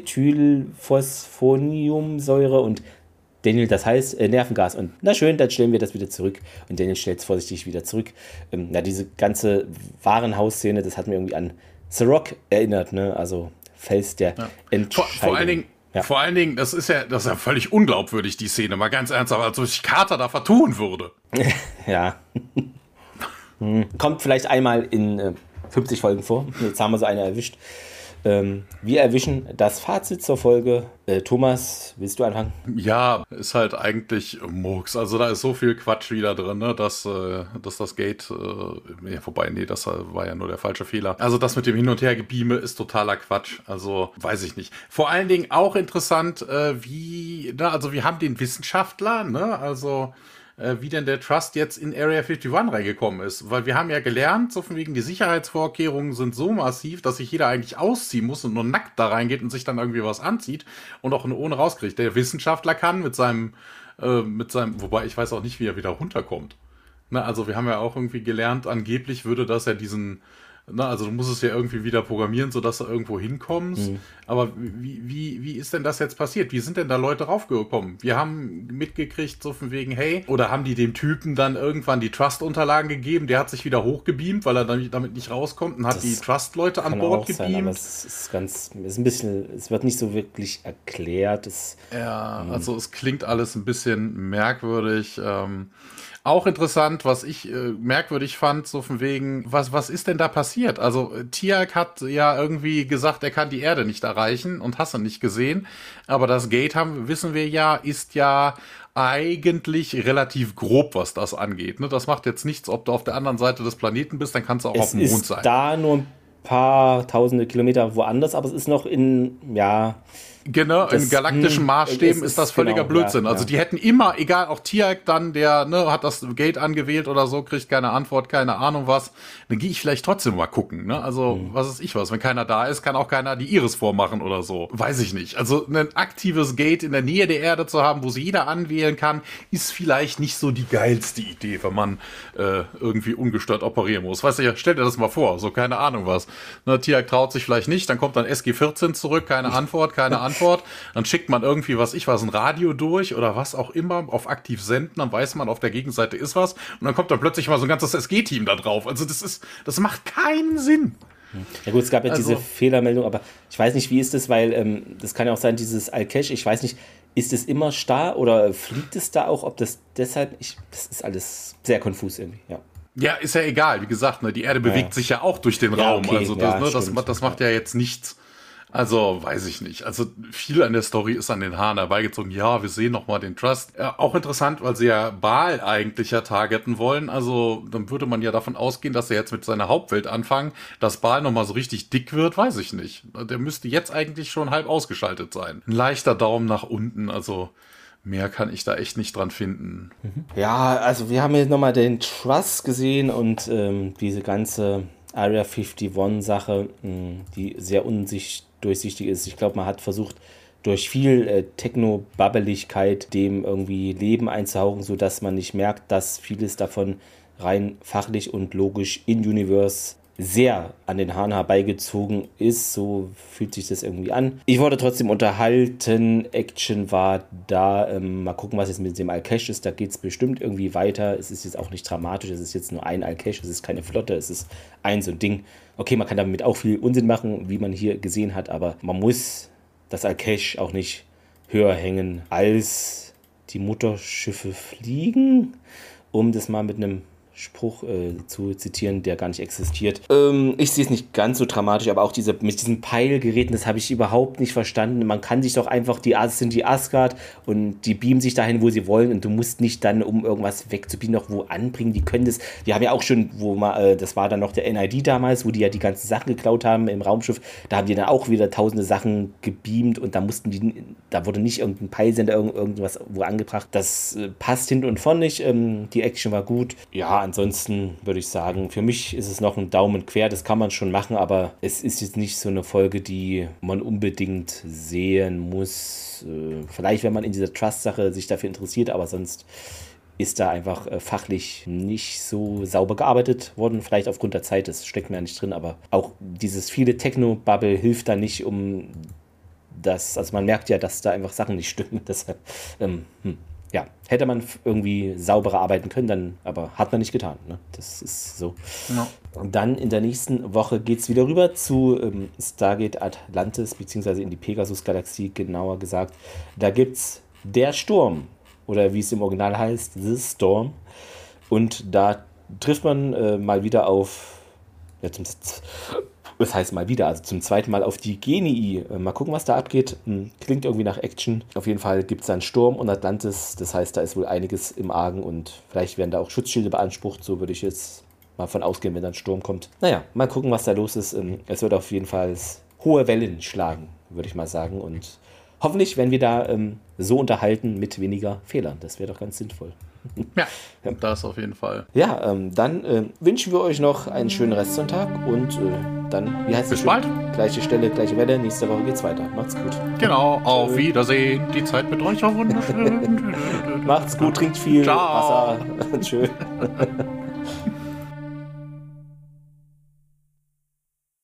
Methylphosphoniumsäure und Daniel, das heißt äh, Nervengas. Und na schön, dann stellen wir das wieder zurück. Und Daniel stellt es vorsichtig wieder zurück. Ähm, na, diese ganze Warenhausszene, das hat mir irgendwie an The Rock erinnert, ne? Also Fels der ja. Entscheidung. Vor, vor allen Dingen Ja. Vor allen Dingen, das ist ja, das ist ja völlig unglaubwürdig, die Szene, mal ganz ernsthaft, als ob sich Carter da vertun würde. Ja. Kommt vielleicht einmal in äh, fünfzig Folgen vor. Jetzt haben wir so eine erwischt. Ähm, wir erwischen das Fazit zur Folge. Äh, Thomas, willst du anfangen? Ja, ist halt eigentlich Murks. Also da ist so viel Quatsch wieder drin, ne, dass, äh, dass das Gate, äh, ja, wobei, nee, das war ja nur der falsche Fehler. Also das mit dem Hin- und Hergebieme ist totaler Quatsch. Also weiß ich nicht. Vor allen Dingen auch interessant, äh, wie, ne, also wir haben den Wissenschaftler, ne, also wie denn der Trust jetzt in Area einundfünfzig reingekommen ist. Weil wir haben ja gelernt, so von wegen, die Sicherheitsvorkehrungen sind so massiv, dass sich jeder eigentlich ausziehen muss und nur nackt da reingeht und sich dann irgendwie was anzieht und auch ohne rauskriegt. Der Wissenschaftler kann mit seinem, äh, mit seinem, wobei ich weiß auch nicht, wie er wieder runterkommt. Na, also wir haben ja auch irgendwie gelernt, angeblich würde das ja diesen, na, also du musst es ja irgendwie wieder programmieren, sodass du irgendwo hinkommst. Mhm. Aber wie, wie, wie ist denn das jetzt passiert? Wie sind denn da Leute raufgekommen? Wir haben mitgekriegt, so von wegen, hey, oder haben die dem Typen dann irgendwann die Trust-Unterlagen gegeben? Der hat sich wieder hochgebeamt, weil er damit nicht rauskommt und hat das die Trust-Leute an Bord gebeamt. Sein, aber es ist ganz, es ist ein bisschen, es wird nicht so wirklich erklärt. Es, ja, mh. also es klingt alles ein bisschen merkwürdig. Ähm, Auch interessant, was ich äh, merkwürdig fand, so von wegen, was, was ist denn da passiert? Also Teal'c hat ja irgendwie gesagt, er kann die Erde nicht erreichen und hast du nicht gesehen. Aber das Gate, haben, wissen wir ja, ist ja eigentlich relativ grob, was das angeht. Ne? Das macht jetzt nichts, ob du auf der anderen Seite des Planeten bist, dann kannst du auch es auf dem Mond sein. Es ist da nur ein paar tausende Kilometer woanders, aber es ist noch in, ja... Genau, das, in galaktischen Maßstäben ist, ist das völliger genau, Blödsinn. Ja, also ja. Die hätten immer, egal, auch Teal'c dann, der ne, hat das Gate angewählt oder so, kriegt keine Antwort, keine Ahnung was, dann gehe ich vielleicht trotzdem mal gucken. Ne? Also, mhm. was ist ich was? Wenn keiner da ist, kann auch keiner die Iris vormachen oder so. Weiß ich nicht. Also ein aktives Gate in der Nähe der Erde zu haben, wo sie jeder anwählen kann, ist vielleicht nicht so die geilste Idee, wenn man äh, irgendwie ungestört operieren muss. Weißt du, stell dir das mal vor, so keine Ahnung was. Ne, Teal'c traut sich vielleicht nicht, dann kommt dann S G vierzehn zurück, keine Antwort, keine Antwort. Antwort, dann schickt man irgendwie, was ich was, ein Radio durch oder was auch immer auf aktiv senden, dann weiß man, auf der Gegenseite ist was und dann kommt dann plötzlich mal so ein ganzes S G-Team da drauf. Also das ist, das macht keinen Sinn. Ja gut, es gab ja also, diese Fehlermeldung, aber ich weiß nicht, wie ist das, weil ähm, das kann ja auch sein, dieses Alkesh, ich weiß nicht, ist es immer starr oder fliegt es da auch, ob das deshalb, ich, das ist alles sehr konfus irgendwie, ja. Ja, ist ja egal, wie gesagt, ne, die Erde bewegt ja. sich ja auch durch den ja, Raum, okay. also das, ja, ne, das, das macht ja jetzt nichts. Also, weiß ich nicht. Also, viel an der Story ist an den Haaren herbeigezogen. Ja, wir sehen nochmal den Trust. Ja, auch interessant, weil sie ja Baal eigentlich ja targeten wollen. Also, dann würde man ja davon ausgehen, dass er jetzt mit seiner Hauptwelt anfangen. Dass Baal nochmal so richtig dick wird, weiß ich nicht. Der müsste jetzt eigentlich schon halb ausgeschaltet sein. Ein leichter Daumen nach unten, also... Mehr kann ich da echt nicht dran finden. Ja, also wir haben jetzt nochmal den Trust gesehen und ähm, diese ganze Area einundfünfzig-Sache, mh, die sehr undurchsichtig ist. Ich glaube, man hat versucht, durch viel äh, Techno-Babbeligkeit dem irgendwie Leben einzuhauchen, sodass man nicht merkt, dass vieles davon rein fachlich und logisch in Universe sehr an den Haaren herbeigezogen ist. So fühlt sich das irgendwie an. Ich wurde trotzdem unterhalten. Action war da. Ähm, mal gucken, was jetzt mit dem Al-Kesh ist. Da geht es bestimmt irgendwie weiter. Es ist jetzt auch nicht dramatisch. Es ist jetzt nur ein Al-Kesh. Es ist keine Flotte. Es ist ein so ein Ding. Okay, man kann damit auch viel Unsinn machen, wie man hier gesehen hat. Aber man muss das Al-Kesh auch nicht höher hängen, als die Mutterschiffe fliegen. Um das mal mit einem Spruch äh, zu zitieren, der gar nicht existiert. Ähm, ich sehe es nicht ganz so dramatisch, aber auch diese, mit diesen Peilgeräten, das habe ich überhaupt nicht verstanden. Man kann sich doch einfach, die As sind die Asgard und die beamen sich dahin, wo sie wollen und du musst nicht dann, um irgendwas wegzubiegen, noch wo anbringen. Die können das, die haben ja auch schon, wo mal, äh, das war dann noch der N I D damals, wo die ja die ganzen Sachen geklaut haben im Raumschiff, da haben die dann auch wieder tausende Sachen gebeamt und da mussten die, da wurde nicht irgendein Peilsender irgend, irgendwas wo angebracht. Das äh, passt hinten und vorne nicht. Ähm, die Action war gut. Ja, ansonsten würde ich sagen, für mich ist es noch ein Daumen quer, das kann man schon machen, aber es ist jetzt nicht so eine Folge, die man unbedingt sehen muss. Vielleicht, wenn man in dieser Trust-Sache sich dafür interessiert, aber sonst ist da einfach fachlich nicht so sauber gearbeitet worden. Vielleicht aufgrund der Zeit, das steckt mir ja nicht drin, aber auch dieses viele Techno-Bubble hilft da nicht, um das, also man merkt ja, dass da einfach Sachen nicht stimmen. Deshalb, ähm, hm. Ja, hätte man irgendwie sauberer arbeiten können, dann, aber hat man nicht getan. Ne? Das ist so. Ja. Und dann in der nächsten Woche geht es wieder rüber zu ähm, Stargate Atlantis, beziehungsweise in die Pegasus-Galaxie, genauer gesagt. Da gibt es der Sturm, oder wie es im Original heißt, The Storm. Und da trifft man äh, mal wieder auf, ja, zum Das heißt mal wieder, also zum zweiten Mal auf die Genii. Mal gucken, was da abgeht. Klingt irgendwie nach Action. Auf jeden Fall gibt es da einen Sturm und Atlantis. Das heißt, da ist wohl einiges im Argen und vielleicht werden da auch Schutzschilde beansprucht. So würde ich jetzt mal von ausgehen, wenn da ein Sturm kommt. Naja, mal gucken, was da los ist. Es wird auf jeden Fall hohe Wellen schlagen, würde ich mal sagen. Und hoffentlich werden wir da ähm, so unterhalten mit weniger Fehlern. Das wäre doch ganz sinnvoll. Ja, das auf jeden Fall. Ja, ähm, dann äh, wünschen wir euch noch einen schönen Restsonntag und äh, dann, wie heißt es? Bis bald. Gleiche Stelle, gleiche Welle. Nächste Woche geht's weiter. Macht's gut. Genau, auf Wiedersehen. Die Zeit mit euch war wunderschön. Macht's gut, trinkt viel Ciao. Wasser. Tschö.